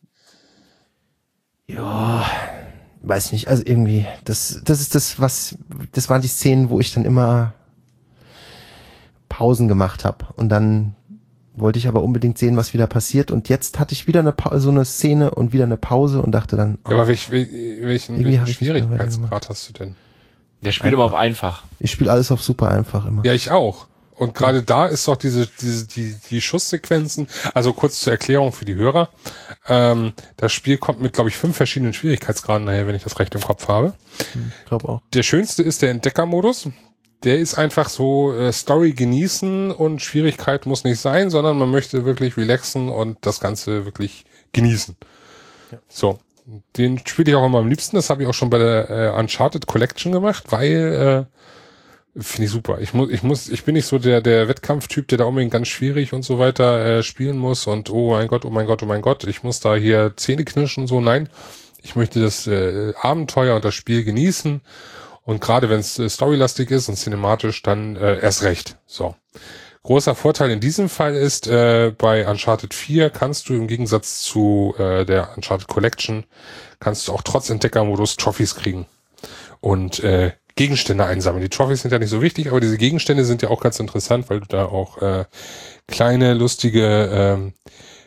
Ja, weiß nicht, also irgendwie, das, das ist das, was, das waren die Szenen, wo ich dann immer Pausen gemacht habe und dann wollte ich aber unbedingt sehen, was wieder passiert und jetzt hatte ich wieder eine pa- so eine Szene und wieder eine Pause und dachte dann, oh, Ja, aber welch, wel- welchen, Irgendwie welchen hab ich nicht mehr Schwierigkeitsgrad hast du denn? Der spielt immer auf einfach. ich spiele alles auf super einfach immer. Ja, ich auch. Und gerade da ist doch diese, diese, die, die Schusssequenzen, also kurz zur Erklärung für die Hörer. Ähm, das Spiel kommt mit, glaube ich, fünf verschiedenen Schwierigkeitsgraden nachher, wenn ich das recht im Kopf habe. Ich glaube auch. Der schönste ist der Entdeckermodus. Der ist einfach so äh, Story genießen und Schwierigkeit muss nicht sein, sondern man möchte wirklich relaxen und das Ganze wirklich genießen. Ja. So, den spiele ich auch immer am liebsten. Das habe ich auch schon bei der äh, Uncharted Collection gemacht, weil äh, finde ich super. Ich muss, ich muss, ich bin nicht so der der Wettkampftyp, der da unbedingt ganz schwierig und so weiter äh, spielen muss und oh mein Gott, oh mein Gott, oh mein Gott, ich muss da hier Zähne knirschen so. Nein, ich möchte das äh, Abenteuer und das Spiel genießen. Und gerade wenn es äh, storylastig ist und cinematisch, dann äh, erst recht. So. Großer Vorteil in diesem Fall ist, äh, bei Uncharted vier kannst du im Gegensatz zu äh, der Uncharted Collection, kannst du auch trotz Entdeckermodus Trophies kriegen. Und äh, Gegenstände einsammeln. Die Trophies sind ja nicht so wichtig, aber diese Gegenstände sind ja auch ganz interessant, weil du da auch äh, kleine, lustige ähm,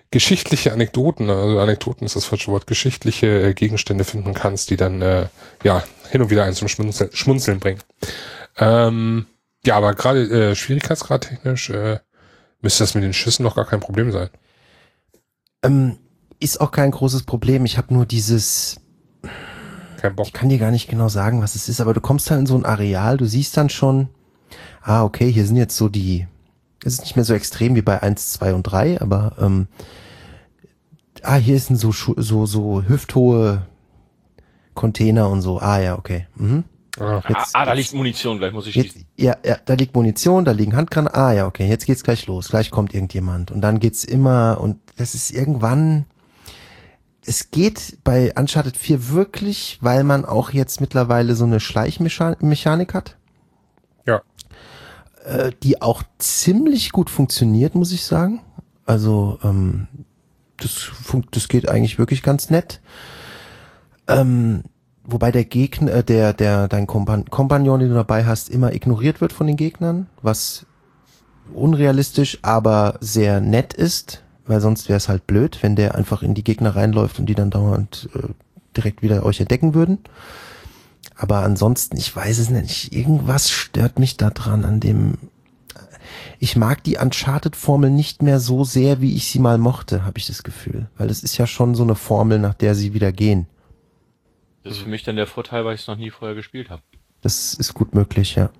geschichtliche Anekdoten, also Anekdoten ist das falsche Wort, geschichtliche äh, Gegenstände finden kannst, die dann äh, ja hin und wieder einen zum Schmunzeln, Schmunzeln bringen. Ähm, ja, aber gerade äh, Schwierigkeitsgrad technisch äh, müsste das mit den Schüssen doch gar kein Problem sein. Ähm, ist auch kein großes Problem. Ich habe nur dieses, Kein Bock. ich kann dir gar nicht genau sagen, was es ist, aber du kommst halt in so ein Areal, du siehst dann schon, ah, okay, hier sind jetzt so die, es ist nicht mehr so extrem wie bei eins, zwei und drei, aber ähm, ah, hier sind so so so hüfthohe Container und so. Ah ja, okay. Mhm. Ah, Jetzt, ah, da liegt Munition, gleich muss ich jetzt, schießen. ja, ja, da liegt Munition, da liegen Handgranaten. Ah ja, okay, jetzt geht's gleich los. Gleich kommt irgendjemand und dann geht's immer und das ist irgendwann. Es geht bei Uncharted vier wirklich, weil man auch jetzt mittlerweile so eine Schleichmechanik hat. ja. Äh, die auch ziemlich gut funktioniert, muss ich sagen. Also ähm, das, fun- das geht eigentlich wirklich ganz nett. Ähm, wobei der Gegner, äh, der, der, dein Kompan- Kompagnon, den du dabei hast, immer ignoriert wird von den Gegnern, was unrealistisch, aber sehr nett ist, weil sonst wäre es halt blöd, wenn der einfach in die Gegner reinläuft und die dann dauernd äh, direkt wieder euch entdecken würden. Aber ansonsten, ich weiß es nicht, irgendwas stört mich da dran an dem, ich mag die Uncharted-Formel nicht mehr so sehr, wie ich sie mal mochte, habe ich das Gefühl. Weil es ist ja schon so eine Formel, nach der sie wieder gehen. Das ist für mich dann der Vorteil, weil ich es noch nie vorher gespielt habe. Das ist gut möglich, ja.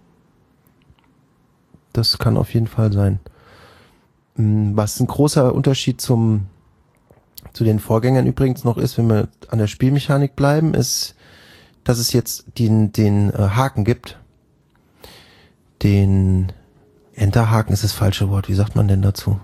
Das kann auf jeden Fall sein. Mm, Was ein großer Unterschied zum zu den Vorgängern übrigens noch ist, wenn wir an der Spielmechanik bleiben, ist, dass es jetzt den, den äh, Haken gibt. Den Enterhaken ist das falsche Wort. Wie sagt man denn dazu?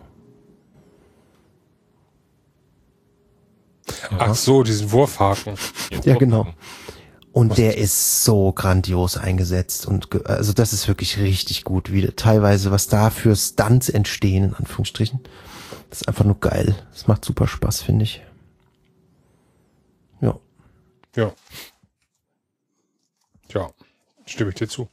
Ach so, diesen Wurfhaken. Ja, genau. Und der ist so grandios eingesetzt und ge- also das ist wirklich richtig gut, wie teilweise was da für Stunts entstehen, in Anführungsstrichen. Das ist einfach nur geil. Das macht super Spaß, finde ich. Ja. Ja. Ja, stimme ich dir zu.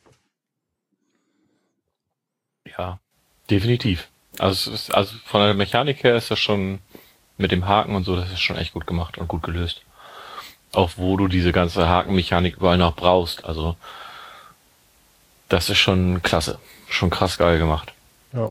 Ja, definitiv. Also, es ist, also von der Mechanik her ist das schon mit dem Haken und so, das ist schon echt gut gemacht und gut gelöst. Auch wo du diese ganze Hakenmechanik überall noch brauchst. Also das ist schon klasse. Schon krass geil gemacht. Ja.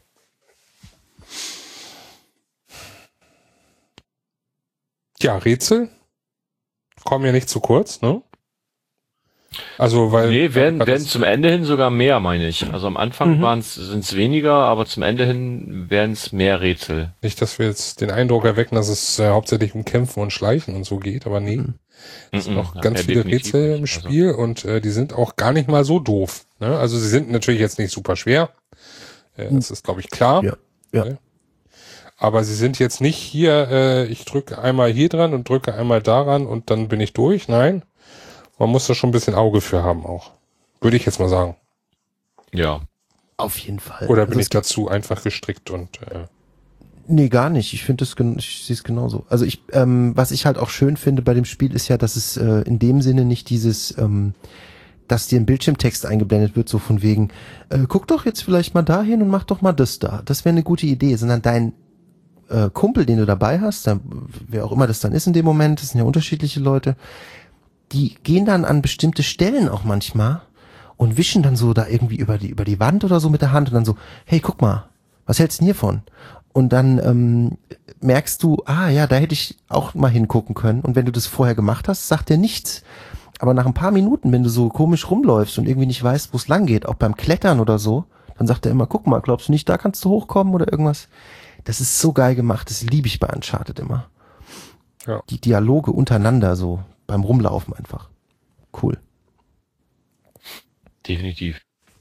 Ja, Rätsel kommen ja nicht zu kurz, ne? Also, weil... Nee, werden, weil werden das- zum Ende hin sogar mehr, meine ich. Also am Anfang Mhm. waren's, sind's weniger, aber zum Ende hin werden's mehr Rätsel. Nicht, dass wir jetzt den Eindruck erwecken, dass es äh, hauptsächlich um Kämpfen und Schleichen und so geht, aber nee. Es sind Mhm. noch Ja, ganz ja, viele definitiv Rätsel im nicht. Also- Spiel und äh, die sind auch gar nicht mal so doof. Ne? Also sie sind natürlich jetzt nicht super schwer. Äh, das ist, glaube ich, klar. Ja. Ja. Ne? Aber sie sind jetzt nicht hier, äh, ich drücke einmal hier dran und drücke einmal daran und dann bin ich durch. Nein. Man muss da schon ein bisschen Auge für haben auch. Würde ich jetzt mal sagen. Ja. Auf jeden Fall. Oder bin Also ich dazu einfach gestrickt und äh, Nee, gar nicht. Ich finde es, ich sehe es genauso. Also ich, ähm, was ich halt auch schön finde bei dem Spiel ist ja, dass es äh, in dem Sinne nicht dieses, ähm, dass dir ein Bildschirmtext eingeblendet wird, so von wegen, äh, guck doch jetzt vielleicht mal dahin und mach doch mal das da. Das wäre eine gute Idee, sondern dein äh, Kumpel, den du dabei hast, dann, wer auch immer das dann ist in dem Moment, das sind ja unterschiedliche Leute, die gehen dann an bestimmte Stellen auch manchmal und wischen dann so da irgendwie über die über die Wand oder so mit der Hand und dann so, hey, guck mal, was hältst du denn hiervon? Und dann ähm, merkst du, ah ja, da hätte ich auch mal hingucken können. Und wenn du das vorher gemacht hast, sagt der nichts. Aber nach ein paar Minuten, wenn du so komisch rumläufst und irgendwie nicht weißt, wo es lang geht, auch beim Klettern oder so, dann sagt er immer, guck mal, glaubst du nicht, da kannst du hochkommen oder irgendwas? Das ist so geil gemacht, das liebe ich bei Uncharted immer. Ja. Die Dialoge untereinander so, beim Rumlaufen einfach. Cool. Definitiv.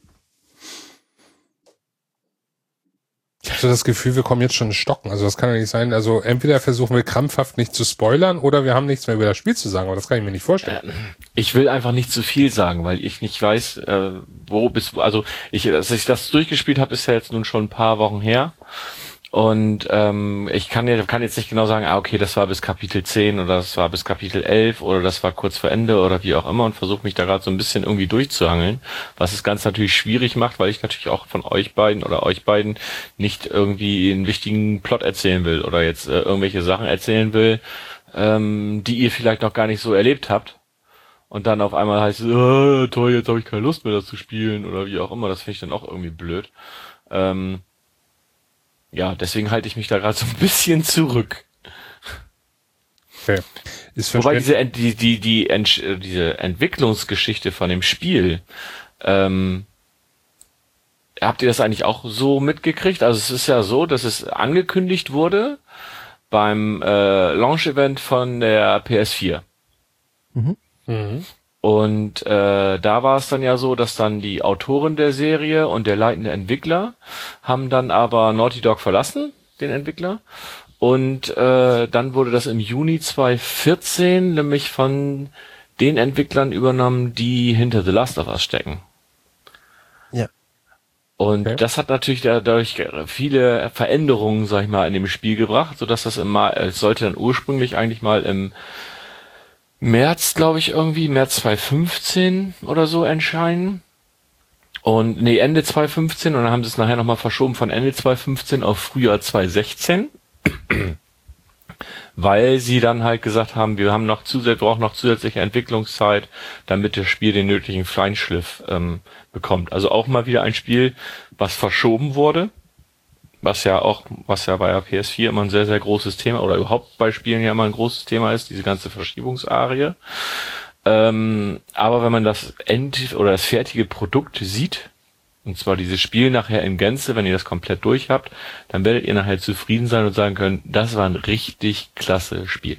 ich hatte das Gefühl, wir kommen jetzt schon ins Stocken. Also das kann ja nicht sein. Also entweder versuchen wir krampfhaft nicht zu spoilern oder wir haben nichts mehr über das Spiel zu sagen. Aber das kann ich mir nicht vorstellen. Ich will einfach nicht zu viel sagen, weil ich nicht weiß, äh, wo bis, also ich, dass ich das durchgespielt habe, ist ja jetzt nun schon ein paar Wochen her. Und ähm, ich kann, ja, kann jetzt nicht genau sagen, ah okay, das war bis Kapitel zehn oder das war bis Kapitel elf oder das war kurz vor Ende oder wie auch immer und versuche mich da gerade so ein bisschen irgendwie durchzuhangeln, was das Ganze natürlich schwierig macht, weil ich natürlich auch von euch beiden oder euch beiden nicht irgendwie einen wichtigen Plot erzählen will oder jetzt äh, irgendwelche Sachen erzählen will, ähm, die ihr vielleicht noch gar nicht so erlebt habt. Und dann auf einmal heißt es, oh, toll, jetzt habe ich keine Lust mehr, das zu spielen oder wie auch immer. Das finde ich dann auch irgendwie blöd. Ähm, ja, deswegen halte ich mich da gerade so ein bisschen zurück. Okay. Ist Wobei diese Ent- die die die Ent- diese Entwicklungsgeschichte von dem Spiel, ähm, habt ihr das eigentlich auch so mitgekriegt? Also es ist ja so, dass es angekündigt wurde beim äh, Launch-Event von der P S vier. Mhm. Mhm. Und äh, da war es dann ja so, dass dann die Autoren der Serie und der leitende Entwickler haben dann aber Naughty Dog verlassen, den Entwickler. Und äh, dann wurde das im Juni zweitausendvierzehn nämlich von den Entwicklern übernommen, die hinter The Last of Us stecken. Ja. Und Okay. das hat natürlich dadurch viele Veränderungen, sag ich mal, in dem Spiel gebracht, sodass das im Mai, es sollte dann ursprünglich eigentlich mal im März, glaube ich, irgendwie, März zweitausendfünfzehn oder so erscheinen. Und, nee, Ende zweitausendfünfzehn und dann haben sie es nachher nochmal verschoben von Ende zweitausendfünfzehn auf Frühjahr zweitausendsechzehn. Weil sie dann halt gesagt haben, wir haben noch zusätzlich, brauchen noch zusätzliche Entwicklungszeit, damit das Spiel den nötigen Feinschliff ähm, bekommt. Also auch mal wieder ein Spiel, was verschoben wurde. Was ja auch, was ja bei der P S vier immer ein sehr, sehr großes Thema oder überhaupt bei Spielen ja immer ein großes Thema ist, diese ganze Verschiebungsarie. Ähm, aber wenn man das End- oder das fertige Produkt sieht, und zwar dieses Spiel nachher in Gänze, wenn ihr das komplett durch habt, dann werdet ihr nachher zufrieden sein und sagen können, das war ein richtig klasse Spiel.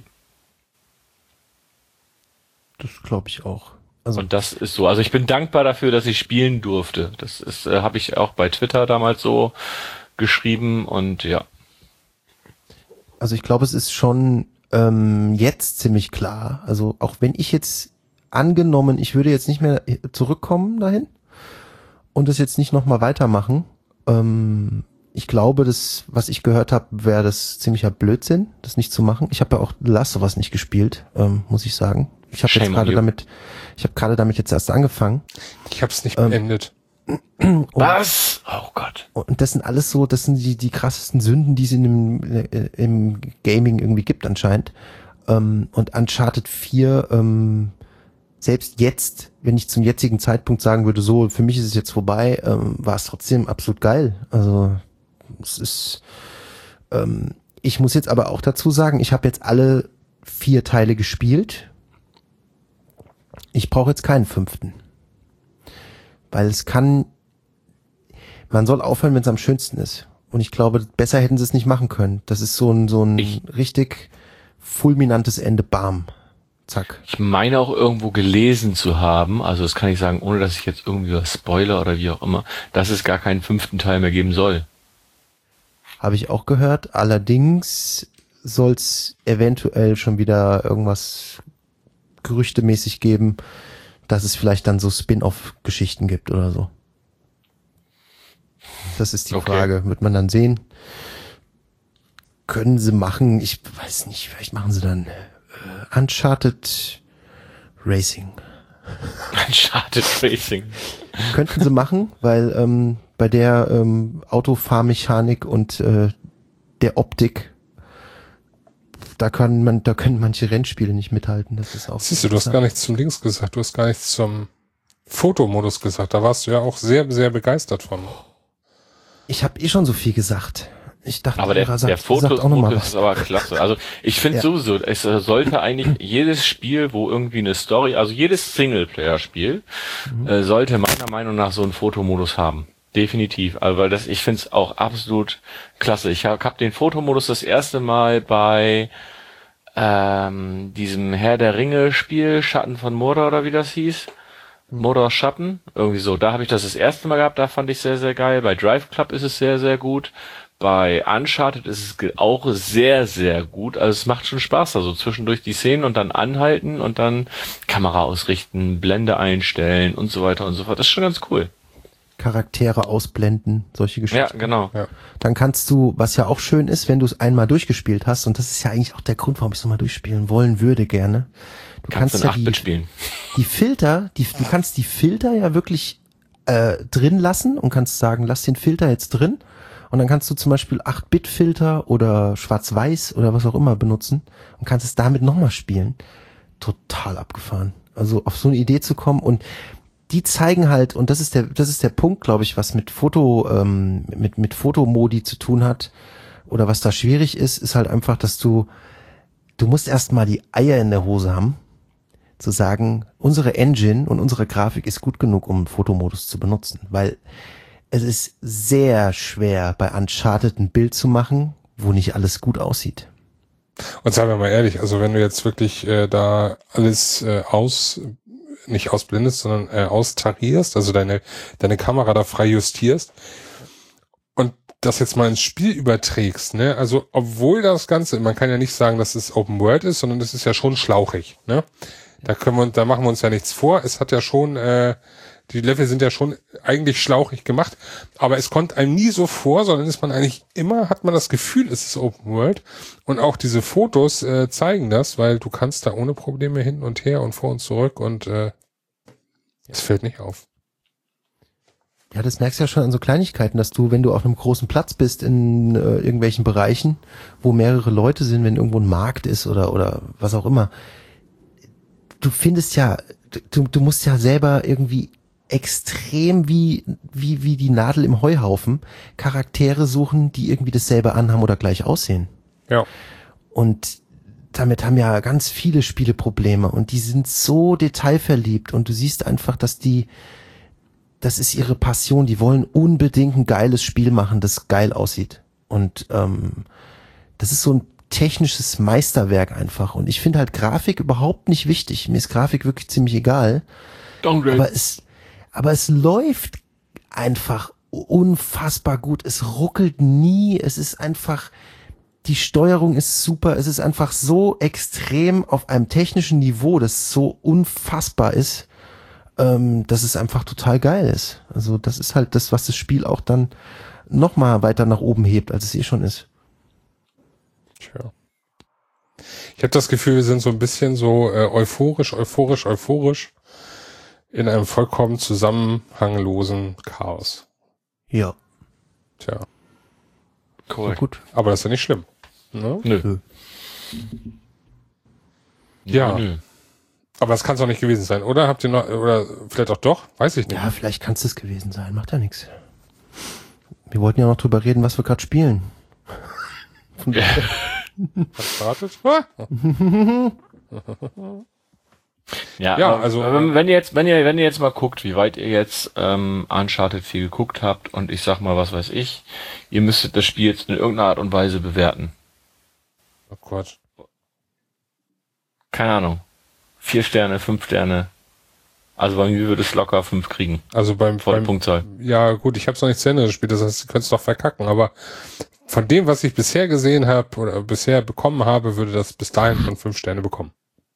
Das glaube ich auch. Also Und das ist so. Also ich bin dankbar dafür, dass ich spielen durfte. Das ist, äh, habe ich auch bei Twitter damals so geschrieben und ja. Also ich glaube, es ist schon ähm, jetzt ziemlich klar. Also auch wenn ich jetzt angenommen, ich würde jetzt nicht mehr zurückkommen dahin und das jetzt nicht nochmal weitermachen. Ähm, ich glaube, das, was ich gehört habe, wäre das ziemlicher Blödsinn, das nicht zu machen. Ich habe ja auch The Last of Us nicht gespielt, ähm, muss ich sagen. Ich habe jetzt gerade damit, ich habe gerade damit jetzt erst angefangen. Ich habe es nicht Ähm, beendet. Was? Oh Gott. Und das sind alles so, das sind die, die krassesten Sünden, die es in dem, äh, im Gaming irgendwie gibt anscheinend. Ähm, und Uncharted vier, ähm, selbst jetzt, wenn ich zum jetzigen Zeitpunkt sagen würde, so, für mich ist es jetzt vorbei, ähm, war es trotzdem absolut geil. Also, es ist, ähm, ich muss jetzt aber auch dazu sagen, ich habe jetzt alle vier Teile gespielt. Ich brauche jetzt keinen fünften. Weil es kann, man soll aufhören, wenn es am schönsten ist. Und ich glaube, besser hätten sie es nicht machen können. Das ist so ein, so ein Ich- richtig fulminantes Ende. Bam. Zack. Ich meine auch irgendwo gelesen zu haben, also das kann ich sagen, ohne dass ich jetzt irgendwie was spoiler oder wie auch immer, dass es gar keinen fünften Teil mehr geben soll. Habe ich auch gehört. Allerdings soll es eventuell schon wieder irgendwas gerüchtemäßig geben, dass es vielleicht dann so Spin-off-Geschichten gibt oder so. Das ist die Okay. Frage. Wird man dann sehen. Können sie machen, ich weiß nicht, vielleicht machen sie dann äh, Uncharted Racing. Uncharted Racing. Könnten sie machen, weil ähm, bei der ähm, Autofahrmechanik und äh, der Optik, da kann man, da können manche Rennspiele nicht mithalten. Das ist auch. Siehst du, du hast gar nichts zum Dings gesagt, du hast gar nichts zum Fotomodus gesagt. Da warst du ja auch sehr, sehr begeistert von. Ich habe eh schon so viel gesagt. Ich dachte, Aber der, Ira sagt, der sagt auch noch mal Fotomodus was. ist aber klasse. Also ich finde Ja. sowieso, es sollte eigentlich jedes Spiel, wo irgendwie eine Story, also jedes Singleplayer-Spiel, Mhm. äh, sollte meiner Meinung nach so einen Fotomodus haben. Definitiv. Also weil das, ich finde es auch absolut klasse. Ich habe hab den Fotomodus das erste Mal bei ähm, diesem Herr der Ringe Spiel, Schatten von Mordor oder wie das hieß. Mordor Schatten, irgendwie so. Da habe ich das das erste Mal gehabt, da fand ich sehr, sehr geil. Bei Drive Club ist es sehr, sehr gut. Bei Uncharted ist es ge- auch sehr, sehr gut. Also es macht schon Spaß, also zwischendurch die Szenen und dann anhalten und dann Kamera ausrichten, Blende einstellen und so weiter und so fort. Das ist schon ganz cool. Charaktere ausblenden, solche Geschichten. Ja, genau. Ja. Dann kannst du, was ja auch schön ist, wenn du es einmal durchgespielt hast, und das ist ja eigentlich auch der Grund, warum ich es nochmal durchspielen wollen würde gerne. Du Kannst, kannst du ja in die, acht Bit spielen. die Filter, die, du kannst die Filter ja wirklich äh, drin lassen und kannst sagen, lass den Filter jetzt drin. Und dann kannst du zum Beispiel acht Bit Filter oder Schwarz-Weiß oder was auch immer benutzen und kannst es damit nochmal spielen. Total abgefahren. Also auf so eine Idee zu kommen, und die zeigen halt, und das ist der, das ist der Punkt, glaube ich, was mit Foto, ähm, mit, mit Fotomodi zu tun hat, oder was da schwierig ist, ist halt einfach, dass du, du musst erstmal die Eier in der Hose haben, zu sagen, unsere Engine und unsere Grafik ist gut genug, um einen Fotomodus zu benutzen, weil es ist sehr schwer, bei Uncharted ein Bild zu machen, wo nicht alles gut aussieht. Und sagen wir mal ehrlich, also wenn du jetzt wirklich äh, da alles äh, aus, nicht ausblendest, sondern äh, austarierst, also deine deine Kamera da frei justierst und das jetzt mal ins Spiel überträgst, ne? Also obwohl das Ganze, man kann ja nicht sagen, dass es Open World ist, sondern das ist ja schon schlauchig, ne? Da können wir, da machen wir uns ja nichts vor. Es hat ja schon, äh, die Level sind ja schon eigentlich schlauchig gemacht, aber es kommt einem nie so vor, sondern ist man eigentlich immer, hat man das Gefühl, es ist Open World, und auch diese Fotos äh, zeigen das, weil du kannst da ohne Probleme hin und her und vor und zurück, und äh, es fällt nicht auf. Ja, das merkst du ja schon an so Kleinigkeiten, dass du, wenn du auf einem großen Platz bist in äh, irgendwelchen Bereichen, wo mehrere Leute sind, wenn irgendwo ein Markt ist oder oder was auch immer, du findest ja, du, du musst ja selber irgendwie extrem wie, wie, wie die Nadel im Heuhaufen Charaktere suchen, die irgendwie dasselbe anhaben oder gleich aussehen. Ja. Und damit haben ja ganz viele Spiele Probleme, und die sind so detailverliebt, und du siehst einfach, dass die, das ist ihre Passion, die wollen unbedingt ein geiles Spiel machen, das geil aussieht. Und ähm, das ist so ein technisches Meisterwerk einfach. Und ich finde halt Grafik überhaupt nicht wichtig. Mir ist Grafik wirklich ziemlich egal. Downgrade. Aber es, aber es läuft einfach unfassbar gut. Es ruckelt nie. Es ist einfach, die Steuerung ist super. Es ist einfach so extrem auf einem technischen Niveau, das so unfassbar ist, ähm, dass es einfach total geil ist. Also das ist halt das, was das Spiel auch dann noch mal weiter nach oben hebt, als es eh schon ist. Tja. Ich habe das Gefühl, wir sind so ein bisschen so äh, euphorisch, euphorisch, euphorisch in einem vollkommen zusammenhanglosen Chaos. Ja. Tja. Cool. Gut. Aber das ist ja nicht schlimm. Ne? Nö. Nö. Ja. Nö. Aber das kann es doch nicht gewesen sein, oder? Habt ihr noch, oder vielleicht auch doch? Weiß ich nicht. Ja, vielleicht kann es das gewesen sein. Macht ja nichts. Wir wollten ja noch drüber reden, was wir gerade spielen. Ja. Hast du erwartet? Ah. Ja, Ja, aber, also- aber wenn ihr jetzt, wenn ihr, wenn ihr jetzt mal guckt, wie weit ihr jetzt ähm, Uncharted viel geguckt habt, und ich sag mal, was weiß ich, ihr müsstet das Spiel jetzt in irgendeiner Art und Weise bewerten. Oh Gott. Keine Ahnung. Vier Sterne, fünf Sterne. Also bei mir würde es locker fünf kriegen. Also beim, Volle beim Punktzahl. ja gut, ich habe es noch nicht zu Ende gespielt, das heißt, ihr könnt es doch verkacken, aber von dem, was ich bisher gesehen habe oder bisher bekommen habe, würde das bis dahin schon fünf Sterne bekommen.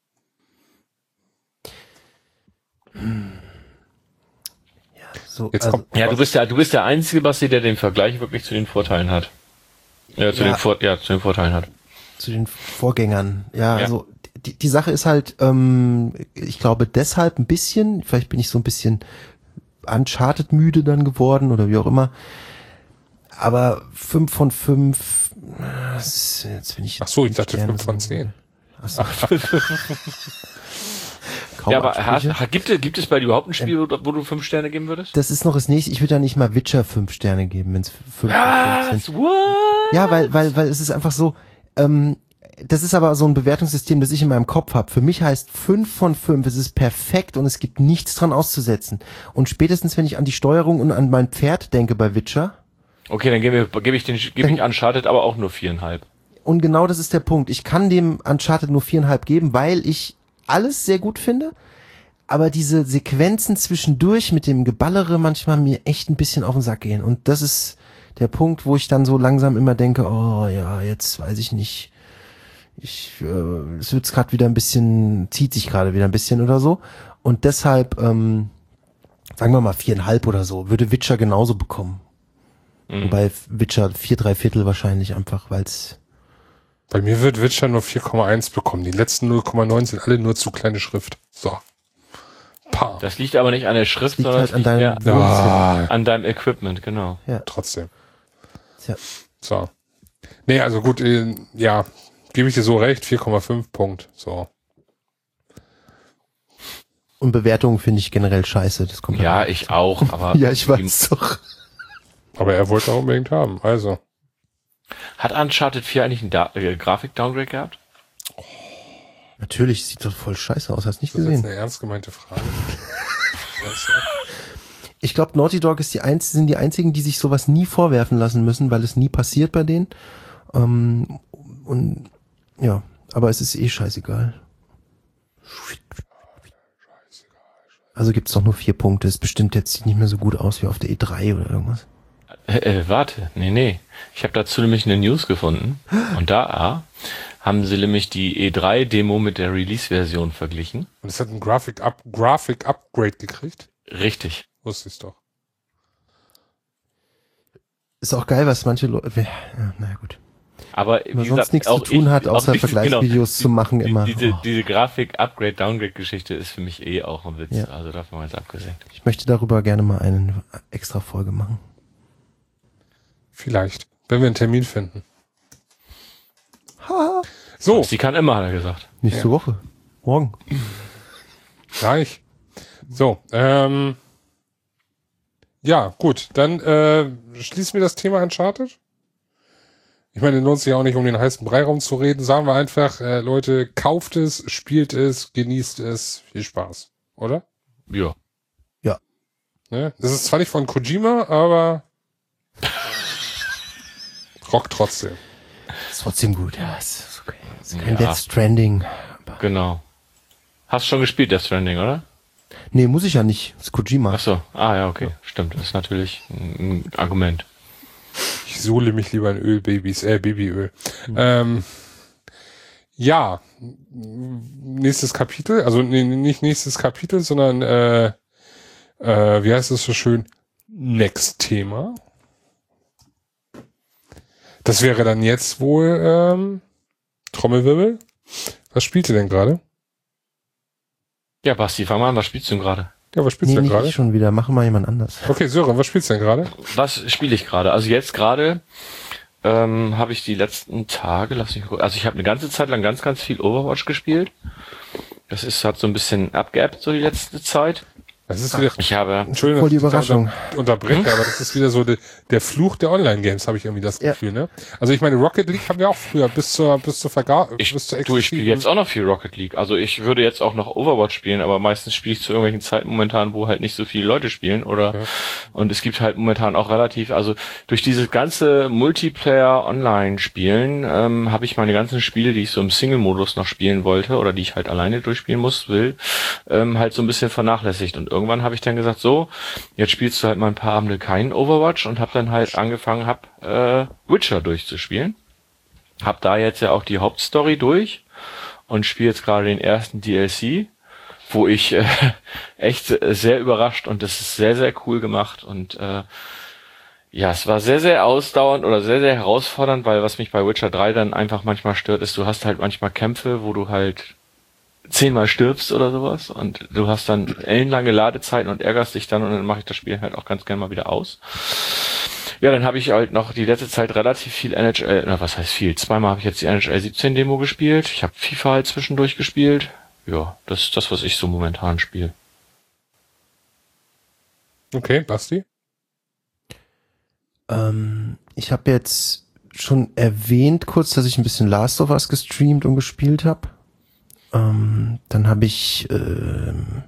So, Jetzt also, kommt Ja, du bist ja, du bist der Einzige, Basti, der den Vergleich wirklich zu den Vorteilen hat. Ja, zu Ja. den Vor ja, zu den Vorteilen hat. zu den Vorgängern. Ja, Ja. also die, die Sache ist halt, ähm, ich glaube deshalb ein bisschen, vielleicht bin ich so ein bisschen Uncharted müde dann geworden oder wie auch immer. Aber fünf von fünf, das ist, jetzt bin ich Ach so, ich dachte Sterne fünf von so- zehn. Ach so. Kaum Ja, aber hast, Ansprüche. hat, gibt, es, gibt es bei dir überhaupt ein Spiel, wo, wo du fünf Sterne geben würdest? Das ist noch das nächste. Ich würde ja nicht mal Witcher fünf Sterne geben, wenn es fünf von fünf sind. What? Ja, weil, weil, weil es ist einfach so, ähm, das ist aber so ein Bewertungssystem, das ich in meinem Kopf habe. Für mich heißt fünf von fünf, es ist perfekt und es gibt nichts dran auszusetzen. Und spätestens, wenn ich an die Steuerung und an mein Pferd denke bei Witcher, Okay, dann gebe geb ich den, gebe ich Uncharted aber auch nur viereinhalb. und genau das ist der Punkt, ich kann dem Uncharted nur viereinhalb geben, weil ich alles sehr gut finde, aber diese Sequenzen zwischendurch mit dem Geballere manchmal mir echt ein bisschen auf den Sack gehen. Und das ist der Punkt, wo ich dann so langsam immer denke, oh ja, jetzt weiß ich nicht, ich, äh, es wird's gerade wieder ein bisschen, zieht sich gerade wieder ein bisschen oder so. Und deshalb ähm, sagen wir mal viereinhalb oder so, würde Witcher genauso bekommen. Mhm. Wobei Witcher vier, drei Viertel wahrscheinlich einfach, weil es... Bei mir wird Witcher nur vier Komma eins bekommen. Die letzten null Komma neun sind alle nur zu kleine Schrift. So. Pah. Das liegt aber nicht an der Schrift, liegt sondern halt es an liegt deinem ja Wohnzimmer. Ah, an deinem Equipment, genau. Ja. trotzdem. Tja. So. Nee, also gut, äh, ja, gebe ich dir so recht, vier Komma fünf Punkt. So. Und Bewertungen finde ich generell scheiße. Das kommt Ja, dann- ich auch, aber Ja, ich weiß doch. Aber er wollte auch unbedingt haben, also. hat Uncharted vier eigentlich einen da äh, Grafik-Downgrade gehabt? Natürlich, sieht doch voll scheiße aus. Hast du nicht Das ist jetzt gesehen? eine ernst gemeinte Frage. Ich glaube, Naughty Dog ist die einz sind die einzigen, die sich sowas nie vorwerfen lassen müssen, weil es nie passiert bei denen. Ähm, und ja, aber es ist eh scheißegal. Also gibt's doch nur vier Punkte. Es bestimmt jetzt sieht nicht mehr so gut aus wie auf der E drei oder irgendwas. Äh, äh, warte, nee, nee. Ich habe dazu nämlich eine News gefunden. Und da ah, haben sie nämlich die E drei Demo mit der Release-Version verglichen. Und es hat ein Graphic Up Graphic Upgrade gekriegt. Richtig. Wusste ich's doch. Ist auch geil, was manche Leute... Ja, naja, gut. Aber Wenn man wie sonst gesagt, nichts auch zu tun ich- hat, auch außer ich- Vergleichsvideos genau, zu machen die, immer. Diese, Oh. diese Grafik-Upgrade-Downgrade-Geschichte ist für mich eh auch ein Witz. Ja. Also davon mal jetzt abgesehen. Ich möchte darüber gerne mal eine extra Folge machen. Vielleicht. Wenn wir einen Termin finden. Ha! So, Sie kann immer, hat er gesagt. Nächste Ja. Woche. Morgen. gleich. So, ähm. Ja, gut. Dann äh, schließen wir das Thema Uncharted. Ich meine, lohnt sich ja auch nicht, um den heißen Brei rumzureden. Sagen wir einfach, äh, Leute, kauft es, spielt es, genießt es. Viel Spaß. Oder? Ja. Ne? Das ist zwar nicht von Kojima, aber rockt trotzdem. Ist trotzdem gut. Ja, es ist okay. Es ist kein Ja. Death Stranding. Genau. Hast schon gespielt, Death Stranding, oder? Nee, muss ich ja nicht. Das ist Kojima. Ach so. Ah, ja, okay. Stimmt. Das ist natürlich ein ein Argument. Ich suhle mich lieber in Ölbabys, äh, Babyöl. Ähm, ja, nächstes Kapitel, also nee, nicht nächstes Kapitel, sondern äh, äh, wie heißt es so schön? Next Thema. Das wäre dann jetzt wohl ähm, Trommelwirbel. Was spielt ihr denn gerade? Ja, Basti, fang mal an. Was spielst du denn gerade? Ja, was spielst Nee, du denn nicht gerade? ich schon wieder. Machen mal jemand anders. Okay, Sören, was spielst du denn gerade? Was spiele ich gerade? Also jetzt gerade ähm, habe ich die letzten Tage, lass mich gucken, also ich habe eine ganze Zeit lang ganz, ganz viel Overwatch gespielt. Das ist hat so ein bisschen abgeappt so die letzte Zeit. Das ist wieder, Ich habe Entschuldigung, Voll die dass ich da Überraschung. unter, unterbreche, aber das ist wieder so de, der Fluch der Online-Games, habe ich irgendwie das Ja. Gefühl, ne? Also ich meine, Rocket League haben wir auch früher bis zur bis zur Vergabe, Ich, bis zur du, ich spiele jetzt auch noch viel Rocket League. Also ich würde jetzt auch noch Overwatch spielen, aber meistens spiele ich zu irgendwelchen Zeiten momentan, wo halt nicht so viele Leute spielen oder Ja. und es gibt halt momentan auch relativ, also durch dieses ganze Multiplayer-Online-Spielen ähm, habe ich meine ganzen Spiele, die ich so im Single-Modus noch spielen wollte oder die ich halt alleine durchspielen muss, will, ähm, halt so ein bisschen vernachlässigt. Und irgendwann habe ich dann gesagt, so, jetzt spielst du halt mal ein paar Abende keinen Overwatch und habe dann halt angefangen, hab äh, Witcher durchzuspielen. Hab da jetzt ja auch die Hauptstory durch und spiele jetzt gerade den ersten D L C, wo ich äh, echt äh, sehr überrascht und das ist sehr, sehr cool gemacht und äh, ja, es war sehr, sehr ausdauernd oder sehr, sehr herausfordernd, weil was mich bei Witcher drei dann einfach manchmal stört, ist, du hast halt manchmal Kämpfe, wo du halt zehnmal stirbst oder sowas und du hast dann ellenlange Ladezeiten und ärgerst dich dann und dann mache ich das Spiel halt auch ganz gerne mal wieder aus. Ja, dann habe ich halt noch die letzte Zeit relativ viel N H L, na was heißt viel, zweimal habe ich jetzt die N H L siebzehn Demo gespielt, ich habe FIFA halt zwischendurch gespielt. Ja, das ist das, was ich so momentan spiele. Okay, Basti? Ähm, ich habe jetzt schon erwähnt kurz, dass ich ein bisschen Last of Us gestreamt und gespielt habe. Ähm, dann habe ich, ähm,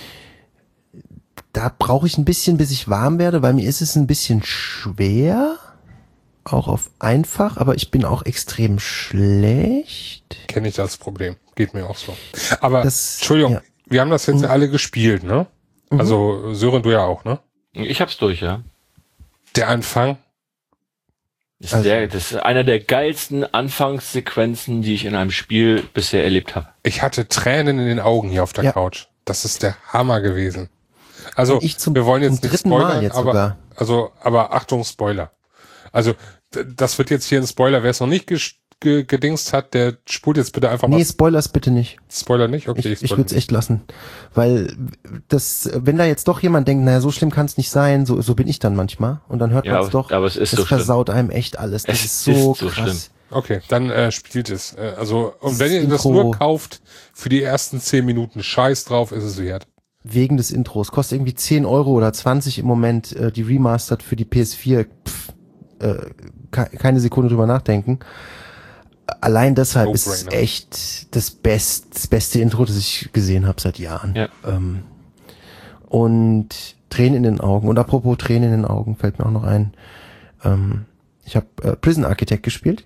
da brauche ich ein bisschen, bis ich warm werde, weil mir ist es ein bisschen schwer, auch auf einfach, aber ich bin auch extrem schlecht. Kenne ich das Problem. Geht mir auch so. Aber, Das- Entschuldigung, ja. wir haben das jetzt ja alle gespielt, ne? Also, Sören, du ja auch, ne? Ich hab's durch, ja. Der Anfang, Das ist, Also- der, das ist einer der geilsten Anfangssequenzen, die ich in einem Spiel bisher erlebt habe. ich hatte Tränen in den Augen hier auf der Ja. Couch. Das ist der Hammer gewesen. Also ich zum, wir wollen jetzt zum nicht dritten Mal spoilern, jetzt aber sogar. also aber Achtung Spoiler. Also d- das wird jetzt hier ein Spoiler, wer es noch nicht ges- ge- gedingst hat, der spult jetzt bitte einfach Nee, mal. Spoilers bitte nicht. Spoiler nicht? Okay, Ich, ich spoilere würde es echt lassen. Weil das, wenn da jetzt doch jemand denkt, naja, so schlimm kann es nicht sein, so, so bin ich dann manchmal. Und dann hört Ja, man es aber- doch. aber es ist das so schlimm. versaut einem echt alles. Das Es ist so ist so krass. schlimm. Okay, dann äh, spielt es. Äh, also und Das wenn ihr das Intro- nur kauft für die ersten zehn Minuten, scheiß drauf, ist es wert. Wegen des Intros. Kostet irgendwie zehn Euro oder zwanzig im Moment, äh, die Remastered für die P S vier. Pff, äh, ke- keine Sekunde drüber nachdenken. Allein deshalb No ist es brainer. echt das, Best, das beste Intro, das ich gesehen habe seit Jahren. Ja. Ähm, und Tränen in den Augen. Und apropos Tränen in den Augen, fällt mir auch noch ein. Ähm, ich habe äh, Prison Architect gespielt.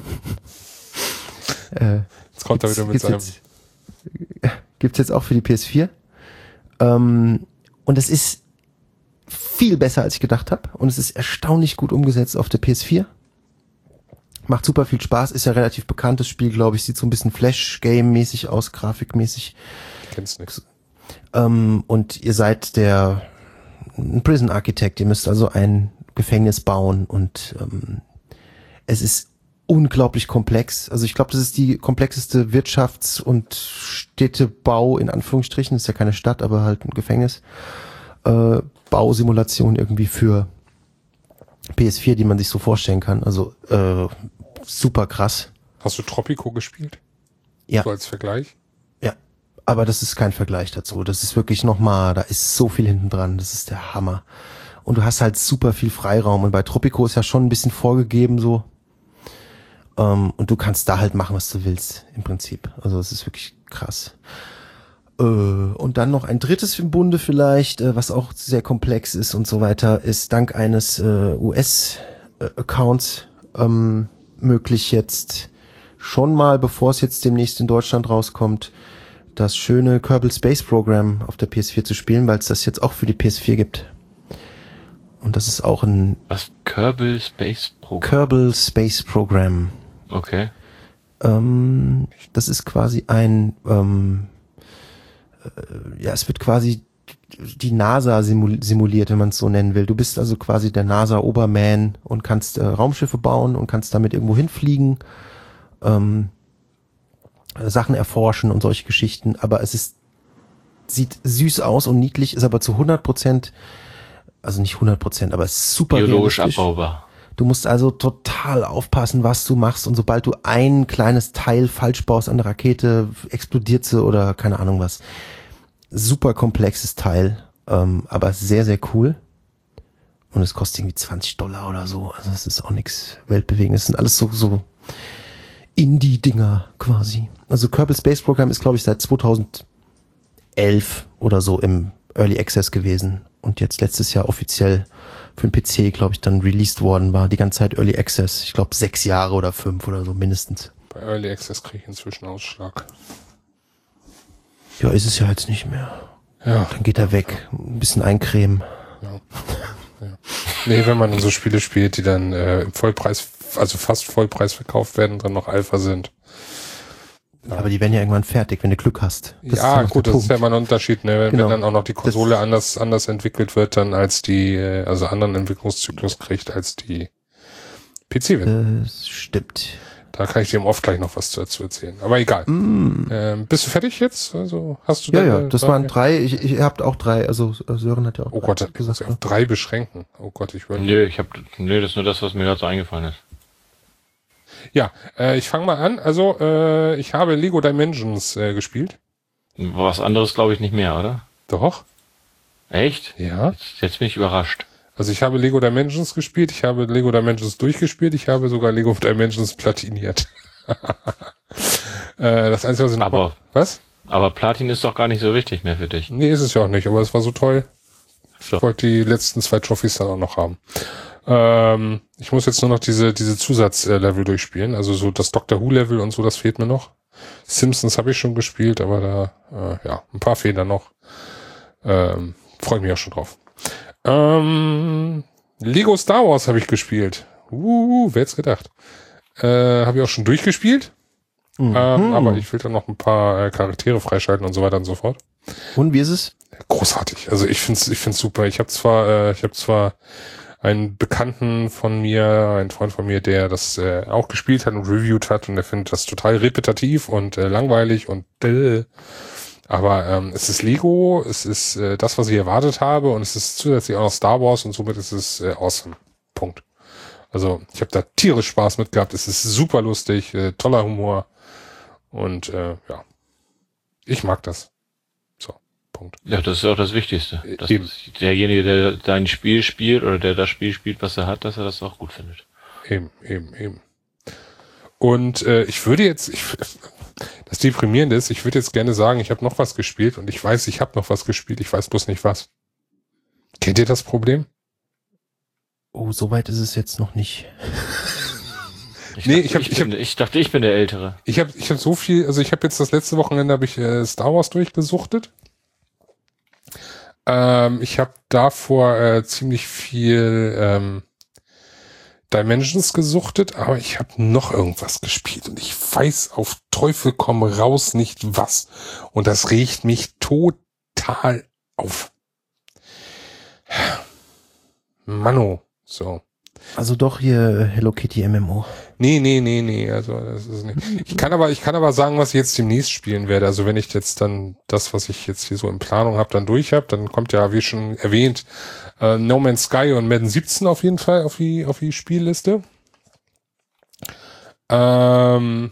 äh, Jetzt kommt er wieder mit gibt's seinem... jetzt, gibt's jetzt auch für die P S vier. Ähm, und es ist viel besser, als ich gedacht habe. Und es ist erstaunlich gut umgesetzt auf der P S vier. Macht super viel Spaß, ist ja relativ bekanntes Spiel, glaube ich. Sieht so ein bisschen Flash-Game-mäßig aus, grafikmäßig. Ich kenn's nicht. Ähm, und ihr seid der ein Prison Architect. Ihr müsst also ein Gefängnis bauen und ähm, es ist unglaublich komplex. Also ich glaube, das ist die komplexeste Wirtschafts- und Städtebau in Anführungsstrichen. Das ist ja keine Stadt, aber halt ein Gefängnis. Äh, Bausimulation irgendwie für P S vier, die man sich so vorstellen kann. Also äh, super krass. Hast du Tropico gespielt? Ja. So als Vergleich? Ja, aber das ist kein Vergleich dazu. Das ist wirklich nochmal, da ist so viel hinten dran. Das ist der Hammer. Und du hast halt super viel Freiraum. Und bei Tropico ist ja schon ein bisschen vorgegeben so. Ähm, und du kannst da halt machen, was du willst, im Prinzip. Also es ist wirklich krass. Äh, und dann noch ein drittes im Bunde vielleicht, äh, was auch sehr komplex ist und so weiter, ist dank eines äh, U S-Accounts ähm, möglich jetzt schon mal, bevor es jetzt demnächst in Deutschland rauskommt, das schöne Kerbal Space Program auf der P S vier zu spielen, weil es das jetzt auch für die P S vier gibt. Und das ist auch ein Was? Kerbal Space Program? Kerbal Space Program. Okay. Ähm, das ist quasi ein, ähm, äh, ja, es wird quasi die NASA simul simuliert, wenn man es so nennen will. Du bist also quasi der NASA-Oberman und kannst äh, Raumschiffe bauen und kannst damit irgendwo hinfliegen, ähm, äh, Sachen erforschen und solche Geschichten. Aber es ist, sieht süß aus und niedlich, ist aber zu hundert Prozent, also nicht hundert Prozent, aber es ist super Biologisch realistisch. abbaubar. Du musst also total aufpassen, was du machst. Und sobald du ein kleines Teil falsch baust an der Rakete, explodiert sie oder keine Ahnung was. Super komplexes Teil, ähm, aber sehr, sehr cool. Und es kostet irgendwie zwanzig Dollar oder so. Also es ist auch nichts Weltbewegendes. Es sind alles so, so Indie-Dinger quasi. Also Kerbal Space Program ist, glaube ich, seit zweitausendelf oder so im Early Access gewesen. Und jetzt letztes Jahr offiziell für den P C, glaube ich, dann released worden war. Die ganze Zeit Early Access. Ich glaube, sechs Jahre oder fünf oder so mindestens. Bei Early Access kriege ich inzwischen Ausschlag. Ja, ist es ja jetzt nicht mehr. Ja. Dann geht er weg. Ein bisschen eincremen. Ja. Ja. Nee, wenn man so Spiele spielt, die dann äh, im Vollpreis, also fast Vollpreis verkauft werden und dann noch Alpha sind. Ja. Aber die werden ja irgendwann fertig, wenn du Glück hast. Das Ja, ist gut, das Punkt. ist ja immer ein Unterschied, ne? Wenn, Genau. wenn dann auch noch die Konsole das anders anders entwickelt wird, dann als die, äh, also anderen Entwicklungszyklus kriegt als die P C-Version. Das stimmt. Da kann ich dir oft gleich noch was dazu erzählen. Aber egal. Mm. Ähm, bist du fertig jetzt? Also hast du Ja, deine, ja, das deine, waren drei. Ich, ich habt auch drei. Also Sören hat ja auch Oh Gott, das gesagt. auf drei beschränken. Oh Gott, ich würde. Nö, ich hab, nö, das ist nur das, was mir gerade so eingefallen ist. Ja, äh, ich fange mal an. Also, äh, ich habe Lego Dimensions äh, gespielt. Was anderes glaube ich nicht mehr, oder? Doch. Echt? Ja. Jetzt, jetzt bin ich überrascht. Also ich habe Lego Dimensions gespielt, ich habe Lego Dimensions durchgespielt, ich habe sogar Lego Dimensions platiniert. äh, das Einzige, was ich noch... Aber- Was? Aber Platin ist doch gar nicht so wichtig mehr für dich. Nee, ist es ja auch nicht, aber es war so toll. So. Ich wollte die letzten zwei Trophys dann auch noch haben. Ähm, ich muss jetzt nur noch diese diese Zusatzlevel durchspielen, also so das Doctor Who Level und so, das fehlt mir noch. Simpsons habe ich schon gespielt, aber da, äh, ja, ein paar fehlen dann noch. Ähm, freue mich auch schon drauf. Ähm, Lego Star Wars habe ich gespielt. Uh, wer hätte gedacht? Äh, habe ich auch schon durchgespielt. Mhm. Ähm, aber ich will dann noch ein paar äh, Charaktere freischalten und so weiter und so fort. Und wie ist es? großartig. Also ich find's, ich find's super. Ich habe zwar, äh, ich habe zwar einen Bekannten von mir, einen Freund von mir, der das äh, auch gespielt hat und reviewed hat und der findet das total repetitiv und äh, langweilig und äh, aber ähm, es ist Lego, es ist äh, das, was ich erwartet habe und es ist zusätzlich auch noch Star Wars und somit ist es äh, awesome. Punkt. Also ich habe da tierisch Spaß mit gehabt. Es ist super lustig, äh, toller Humor und äh, ja, ich mag das. So, Punkt. Ja, das ist auch das Wichtigste. Dass Eben. derjenige, der dein Spiel spielt oder der das Spiel spielt, was er hat, dass er das auch gut findet. Eben, eben, eben. Und äh, ich würde jetzt, ich, das Deprimierende ist, ich würde jetzt gerne sagen, ich habe noch was gespielt und ich weiß, ich habe noch was gespielt, ich weiß bloß nicht was. Kennt ihr das Problem? Oh, so weit ist es jetzt noch nicht. Ich Nee, dachte, ich hab- ich, ich bin, ich dachte, ich bin der Ältere. Ich habe ich hab so viel, also ich habe jetzt das letzte Wochenende habe ich äh, Star Wars durchgesuchtet. Ähm, ich habe davor äh, ziemlich viel ähm, Dimensions gesuchtet, aber ich habe noch irgendwas gespielt und ich weiß auf Teufel komm raus nicht was. Und das regt mich total auf. Mano, so. Also doch hier Hello Kitty M M O. Nee, nee, nee, nee, also das ist nicht. Ich kann aber, ich kann aber sagen, was ich jetzt demnächst spielen werde. Also wenn ich jetzt dann das, was ich jetzt hier so in Planung habe, dann durch habe, dann kommt ja, wie schon erwähnt, äh, No Man's Sky und Madden siebzehn auf jeden Fall auf die, auf die Spielliste. Ähm,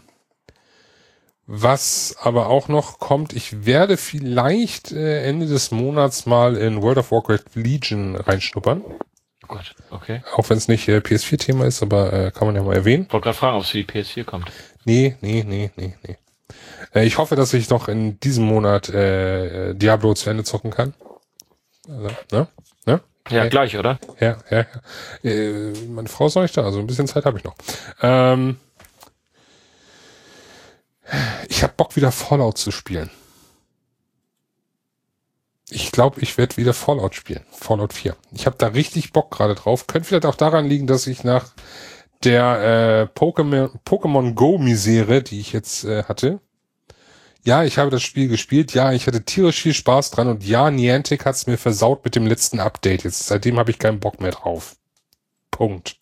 was aber auch noch kommt, ich werde vielleicht äh, Ende des Monats mal in World of Warcraft Legion reinschnuppern. Oh Gott, okay. Auch wenn es nicht äh, P S vier Thema ist, aber äh, kann man ja mal erwähnen. Ich wollte gerade fragen, ob es für die P S vier kommt. Nee, nee, nee, nee, nee. Äh, ich hoffe, dass ich noch in diesem Monat äh, Diablo zu Ende zocken kann. Also, ne? Ne? Ja, Okay. gleich, oder? Ja, ja, ja. Äh, meine Frau ist noch nicht da, also ein bisschen Zeit habe ich noch. Ähm, ich habe Bock, wieder Fallout zu spielen. Ich glaube, ich werde wieder Fallout spielen. Fallout vier. Ich habe da richtig Bock gerade drauf. Könnte vielleicht auch daran liegen, dass ich nach der äh, Pokémon, Pokémon Go Misere, die ich jetzt äh, hatte. Ja, ich habe das Spiel gespielt. Ja, ich hatte tierisch viel Spaß dran. Und ja, Niantic hat es mir versaut mit dem letzten Update. Jetzt seitdem habe ich keinen Bock mehr drauf. Punkt.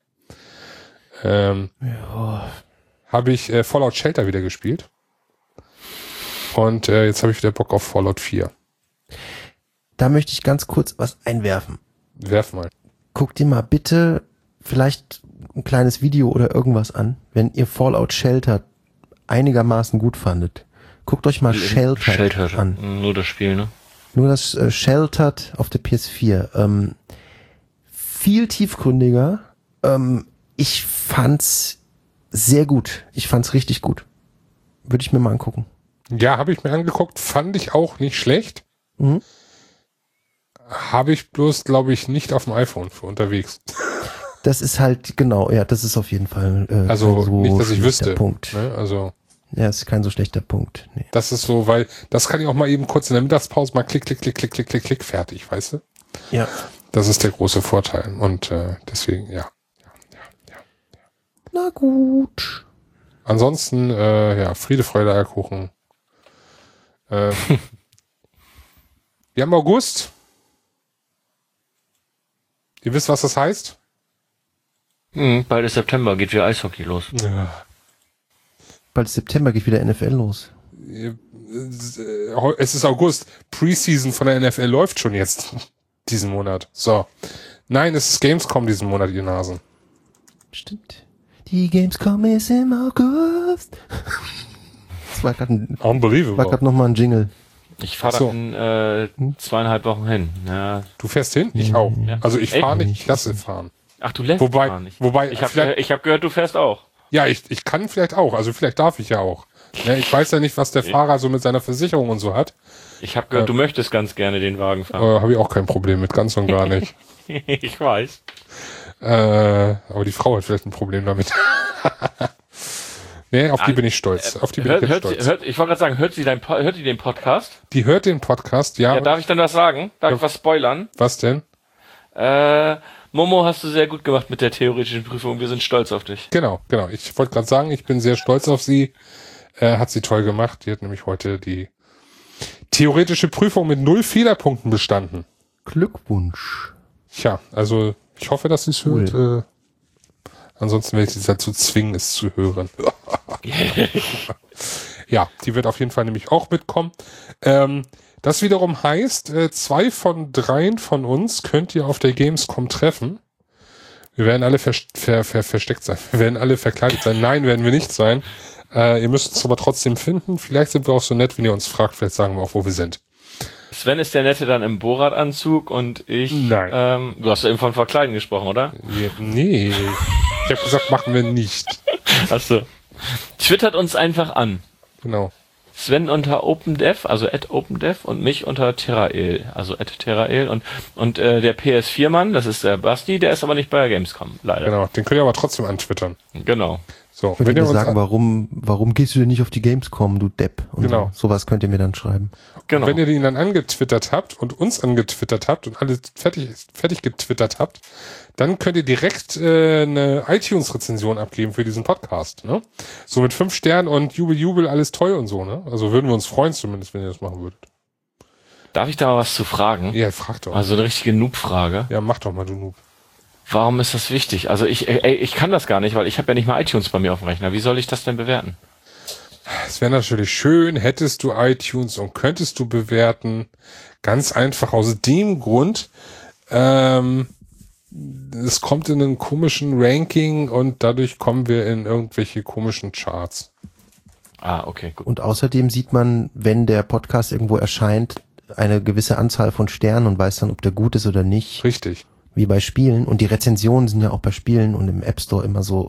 Ähm, Ja. habe ich äh, Fallout Shelter wieder gespielt. Und äh, jetzt habe ich wieder Bock auf Fallout vier. Da möchte ich ganz kurz was einwerfen. Werf mal. Guckt dir mal bitte vielleicht ein kleines Video oder irgendwas an, wenn ihr Fallout Shelter einigermaßen gut fandet. Guckt euch mal Sheltered Shelter an. Nur das Spiel, ne? Nur das äh, Sheltered auf der P S vier. Ähm, viel tiefgründiger. Ähm, ich fand's sehr gut. Ich fand's richtig gut. Würde ich mir mal angucken. Ja, habe ich mir angeguckt. Fand ich auch nicht schlecht. Mhm. Habe ich bloß, glaube ich, nicht auf dem iPhone für unterwegs. Das ist halt, genau, ja, das ist auf jeden Fall äh, Also kein so nicht, dass ich schlechter wüsste. Punkt. Ne? Also Ja, ist kein so schlechter Punkt. Nee. das ist so, weil das kann ich auch mal eben kurz in der Mittagspause mal klick, klick, klick, klick, klick, klick, klick, fertig, weißt du? Ja. Das ist der große Vorteil. Und äh, deswegen, ja. ja, ja, ja. Na gut. Ansonsten, äh, ja, Friede, Freude, Eierkuchen. Äh, wir haben August. Ihr wisst, was das heißt? Mhm, bald ist September, geht wieder Eishockey los. Ja. Bald ist September, geht wieder N F L los. Es ist August. Preseason von der N F L läuft schon jetzt diesen Monat. So. Nein, es ist Gamescom diesen Monat, ihr Nasen. Stimmt. Die Gamescom ist im August. Das war gerade ein, Unbelievable. war gerade nochmal ein Jingle. Ich fahre So. da in äh, zweieinhalb Wochen hin. Ja. Du fährst hin? Ich auch. Ja. Also ich Echt? fahre nicht, ich lasse fahren. Ach, du lässt Wobei, gar nicht. wobei, Ich habe vielleicht, ich hab gehört, du fährst auch. ja, ich, ich kann vielleicht auch, also vielleicht darf ich ja auch. Ja, ich weiß ja nicht, was der Fahrer so mit seiner Versicherung und so hat. Ich habe gehört, Äh, du möchtest ganz gerne den Wagen Äh, fahren. habe ich auch kein Problem mit, ganz und gar nicht. Ich weiß. äh, aber die Frau hat vielleicht ein Problem damit. Nee, auf die Nein, bin ich stolz. Auf die bin Hört, ich hört, stolz. sie, hört, ich wollte gerade sagen, hört sie, dein, Po- hört sie den Podcast? Die hört den Podcast, ja. Ja, darf ich dann was sagen? Darf Ja. ich was spoilern? Was denn? Äh, Momo, hast du sehr gut gemacht mit der theoretischen Prüfung. Wir sind stolz auf dich. Genau, genau. Ich wollte gerade sagen, ich bin sehr stolz auf sie. Äh, hat sie toll gemacht. Die hat nämlich heute die Theoretische Prüfung mit null Fehlerpunkten bestanden. Glückwunsch. Tja, also ich hoffe, dass sie es Cool. hört. Äh, ansonsten werde ich sie dazu zwingen, es zu hören. Ja, die wird auf jeden Fall nämlich auch mitkommen. Ähm, das wiederum heißt, äh, zwei von dreien von uns könnt ihr auf der Gamescom treffen. Wir werden alle ver ver ver versteckt sein. Wir werden alle verkleidet sein. Nein, werden wir nicht sein. Äh, ihr müsst uns aber trotzdem finden. Vielleicht sind wir auch so nett, wenn ihr uns fragt. Vielleicht sagen wir auch, wo wir sind. Sven ist der Nette dann im Borat-Anzug und ich... Nein. Ähm, du hast ja eben von Verkleiden gesprochen, oder? Ja, nee. Ich habe gesagt, machen wir nicht. Achso. Twittert uns einfach an. Genau. Sven unter OpenDev, also at OpenDev und mich unter Terrael, also at Terrael und und äh, der P S vier Mann, das ist der Basti, der ist aber nicht bei der Gamescom, leider. Genau, den könnt ihr aber trotzdem antwittern. Genau. So, Könnt wenn ihr ihr mir uns sagen, warum, warum gehst du denn nicht auf die Gamescom, du Depp? Und Genau. so. Sowas könnt ihr mir dann schreiben. Genau. Wenn ihr ihn dann angetwittert habt und uns angetwittert habt und alle fertig, fertig getwittert habt, dann könnt ihr direkt äh, eine iTunes-Rezension abgeben für diesen Podcast. Ne? So mit fünf Sternen und Jubel, Jubel, alles toll und so. Ne? Also würden wir uns freuen zumindest, wenn ihr das machen würdet. Darf ich da mal was zu fragen? Ja, frag doch. Also eine richtige Noob-Frage. Ja, mach doch mal, du Noob. Warum ist das wichtig? Also ich, ey, ich kann das gar nicht, weil ich habe ja nicht mal iTunes bei mir auf dem Rechner. Wie soll ich das denn bewerten? Es wäre natürlich schön, hättest du iTunes und könntest du bewerten. Ganz einfach aus dem Grund, ähm, es kommt in einen komischen Ranking und dadurch kommen wir in irgendwelche komischen Charts. Ah, okay, gut. Und außerdem sieht man, wenn der Podcast irgendwo erscheint, eine gewisse Anzahl von Sternen und weiß dann, ob der gut ist oder nicht. Richtig. Wie bei Spielen. Und die Rezensionen sind ja auch bei Spielen und im App Store immer so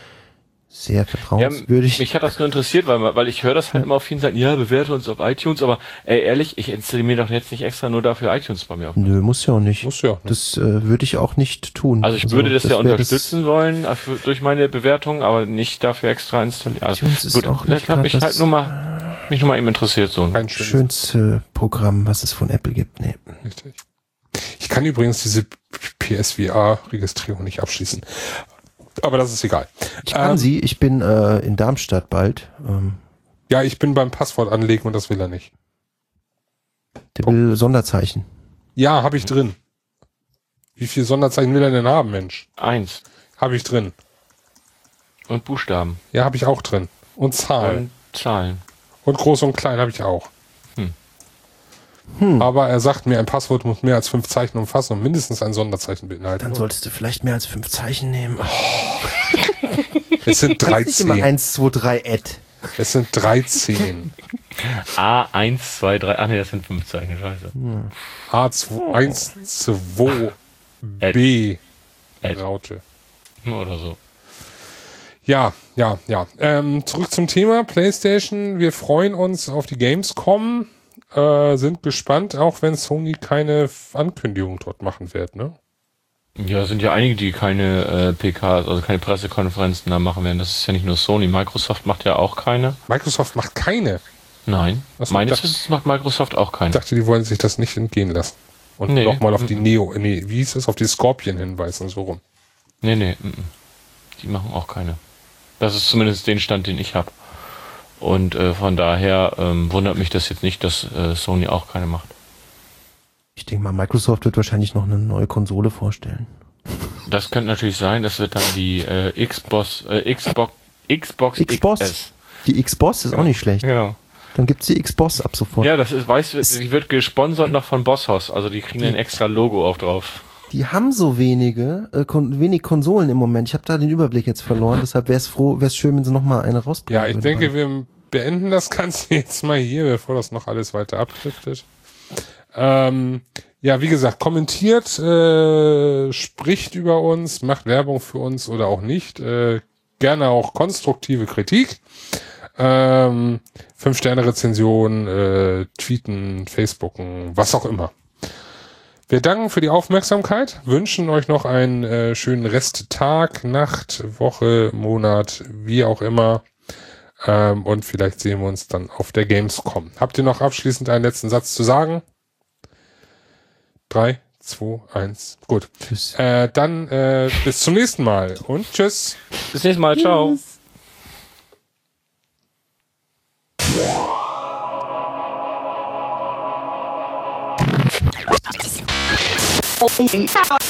sehr Ja, vertrauenswürdig. mich hat das nur interessiert, weil, weil ich höre das halt immer auf vielen Seiten, ja, bewerte uns auf iTunes, aber ey, ehrlich, ich installiere mir doch jetzt nicht extra nur dafür iTunes bei mir auf. Nö, muss ja auch nicht. Muss ja auch nicht. Das äh, würde ich auch nicht tun. Also ich würde das, ja wär unterstützen wollen äh, für, durch meine Bewertung, aber nicht dafür extra installieren. Also, iTunes ist gut, auch das nicht hat grad mich das halt nur mal, mich nur mal eben interessiert, so. Kein das schönes. schönste Programm, was es von Apple gibt. Nee. Richtig. Ich kann übrigens diese P S V R-Registrierung nicht abschließen. Aber das ist egal. Ich kann Ähm, sie, ich bin äh, in Darmstadt bald. Ähm, Ja, ich bin beim Passwort anlegen und das will er nicht. der will Sonderzeichen. Ja, habe ich drin. Wie viele Sonderzeichen will er denn haben, Mensch? Eins. Habe ich drin. Und Buchstaben. Ja, habe ich auch drin. Und Zahlen. Und Zahlen. Und groß und klein habe ich auch. Hm. Hm. Aber er sagt mir, ein Passwort muss mehr als fünf Zeichen umfassen und mindestens ein Sonderzeichen beinhalten. Dann solltest du vielleicht mehr als fünf Zeichen nehmen. Es sind Nicht immer dreizehn. eins, zwei, drei, Ad. Es sind dreizehn. A, eins, zwei, drei, ach nee, das sind fünf Zeichen, scheiße. A eins, zwei, B. Ad. Raute. Oder so. Ja, ja, ja. Ähm, zurück zum Thema PlayStation. Wir freuen uns auf die Gamescom. Äh, sind gespannt, auch wenn Sony keine Ankündigung dort machen wird, ne? Ja, es sind ja einige, die keine äh, P Ks, also keine Pressekonferenzen da machen werden. Das ist ja nicht nur Sony. Microsoft macht ja auch keine. Microsoft macht keine. Nein. Was, Meines ich Wissens macht Microsoft auch Ich keine. dachte, die wollen sich das nicht entgehen lassen. Und Nee. nochmal auf die Neo, nee, wie hieß es, auf die Scorpion hinweisen, so rum. Nee, nee. m -m. Die machen auch keine. Das ist zumindest den Stand, den ich habe. Und äh, von daher ähm, wundert mich das jetzt nicht, dass äh, Sony auch keine macht. Ich denke mal, Microsoft wird wahrscheinlich noch eine neue Konsole vorstellen. Das könnte natürlich sein, das wird dann die äh, Xbox, äh, Xbox, Xbox, Xbox? X S. Die Xbox ist auch nicht schlecht. Genau. Dann gibt's die Xbox ab sofort. Ja, das ist, weißt du, die wird gesponsert noch von Bosshaus, also die kriegen ein extra Logo auch drauf. Die haben so wenige, äh, kon wenig Konsolen im Moment. Ich habe da den Überblick jetzt verloren, deshalb wäre es froh, wäre es schön, wenn sie noch mal eine rausbringen. Ja, ich würden. denke, wir beenden das Ganze jetzt mal hier, bevor das noch alles weiter abdriftet. Ähm, ja, wie gesagt, kommentiert, äh, spricht über uns, macht Werbung für uns oder auch nicht. Äh, gerne auch konstruktive Kritik. Ähm, Fünf-Sterne-Rezension, äh, tweeten, Facebooken, was auch immer. Wir danken für die Aufmerksamkeit, wünschen euch noch einen äh, schönen Resttag, Nacht, Woche, Monat, wie auch immer. Ähm, und vielleicht sehen wir uns dann auf der Gamescom. Habt ihr noch abschließend einen letzten Satz zu sagen? Drei, zwei, eins. Gut. Tschüss. Äh, dann äh, bis zum nächsten Mal und tschüss. Bis nächstes Mal, ciao. Oh,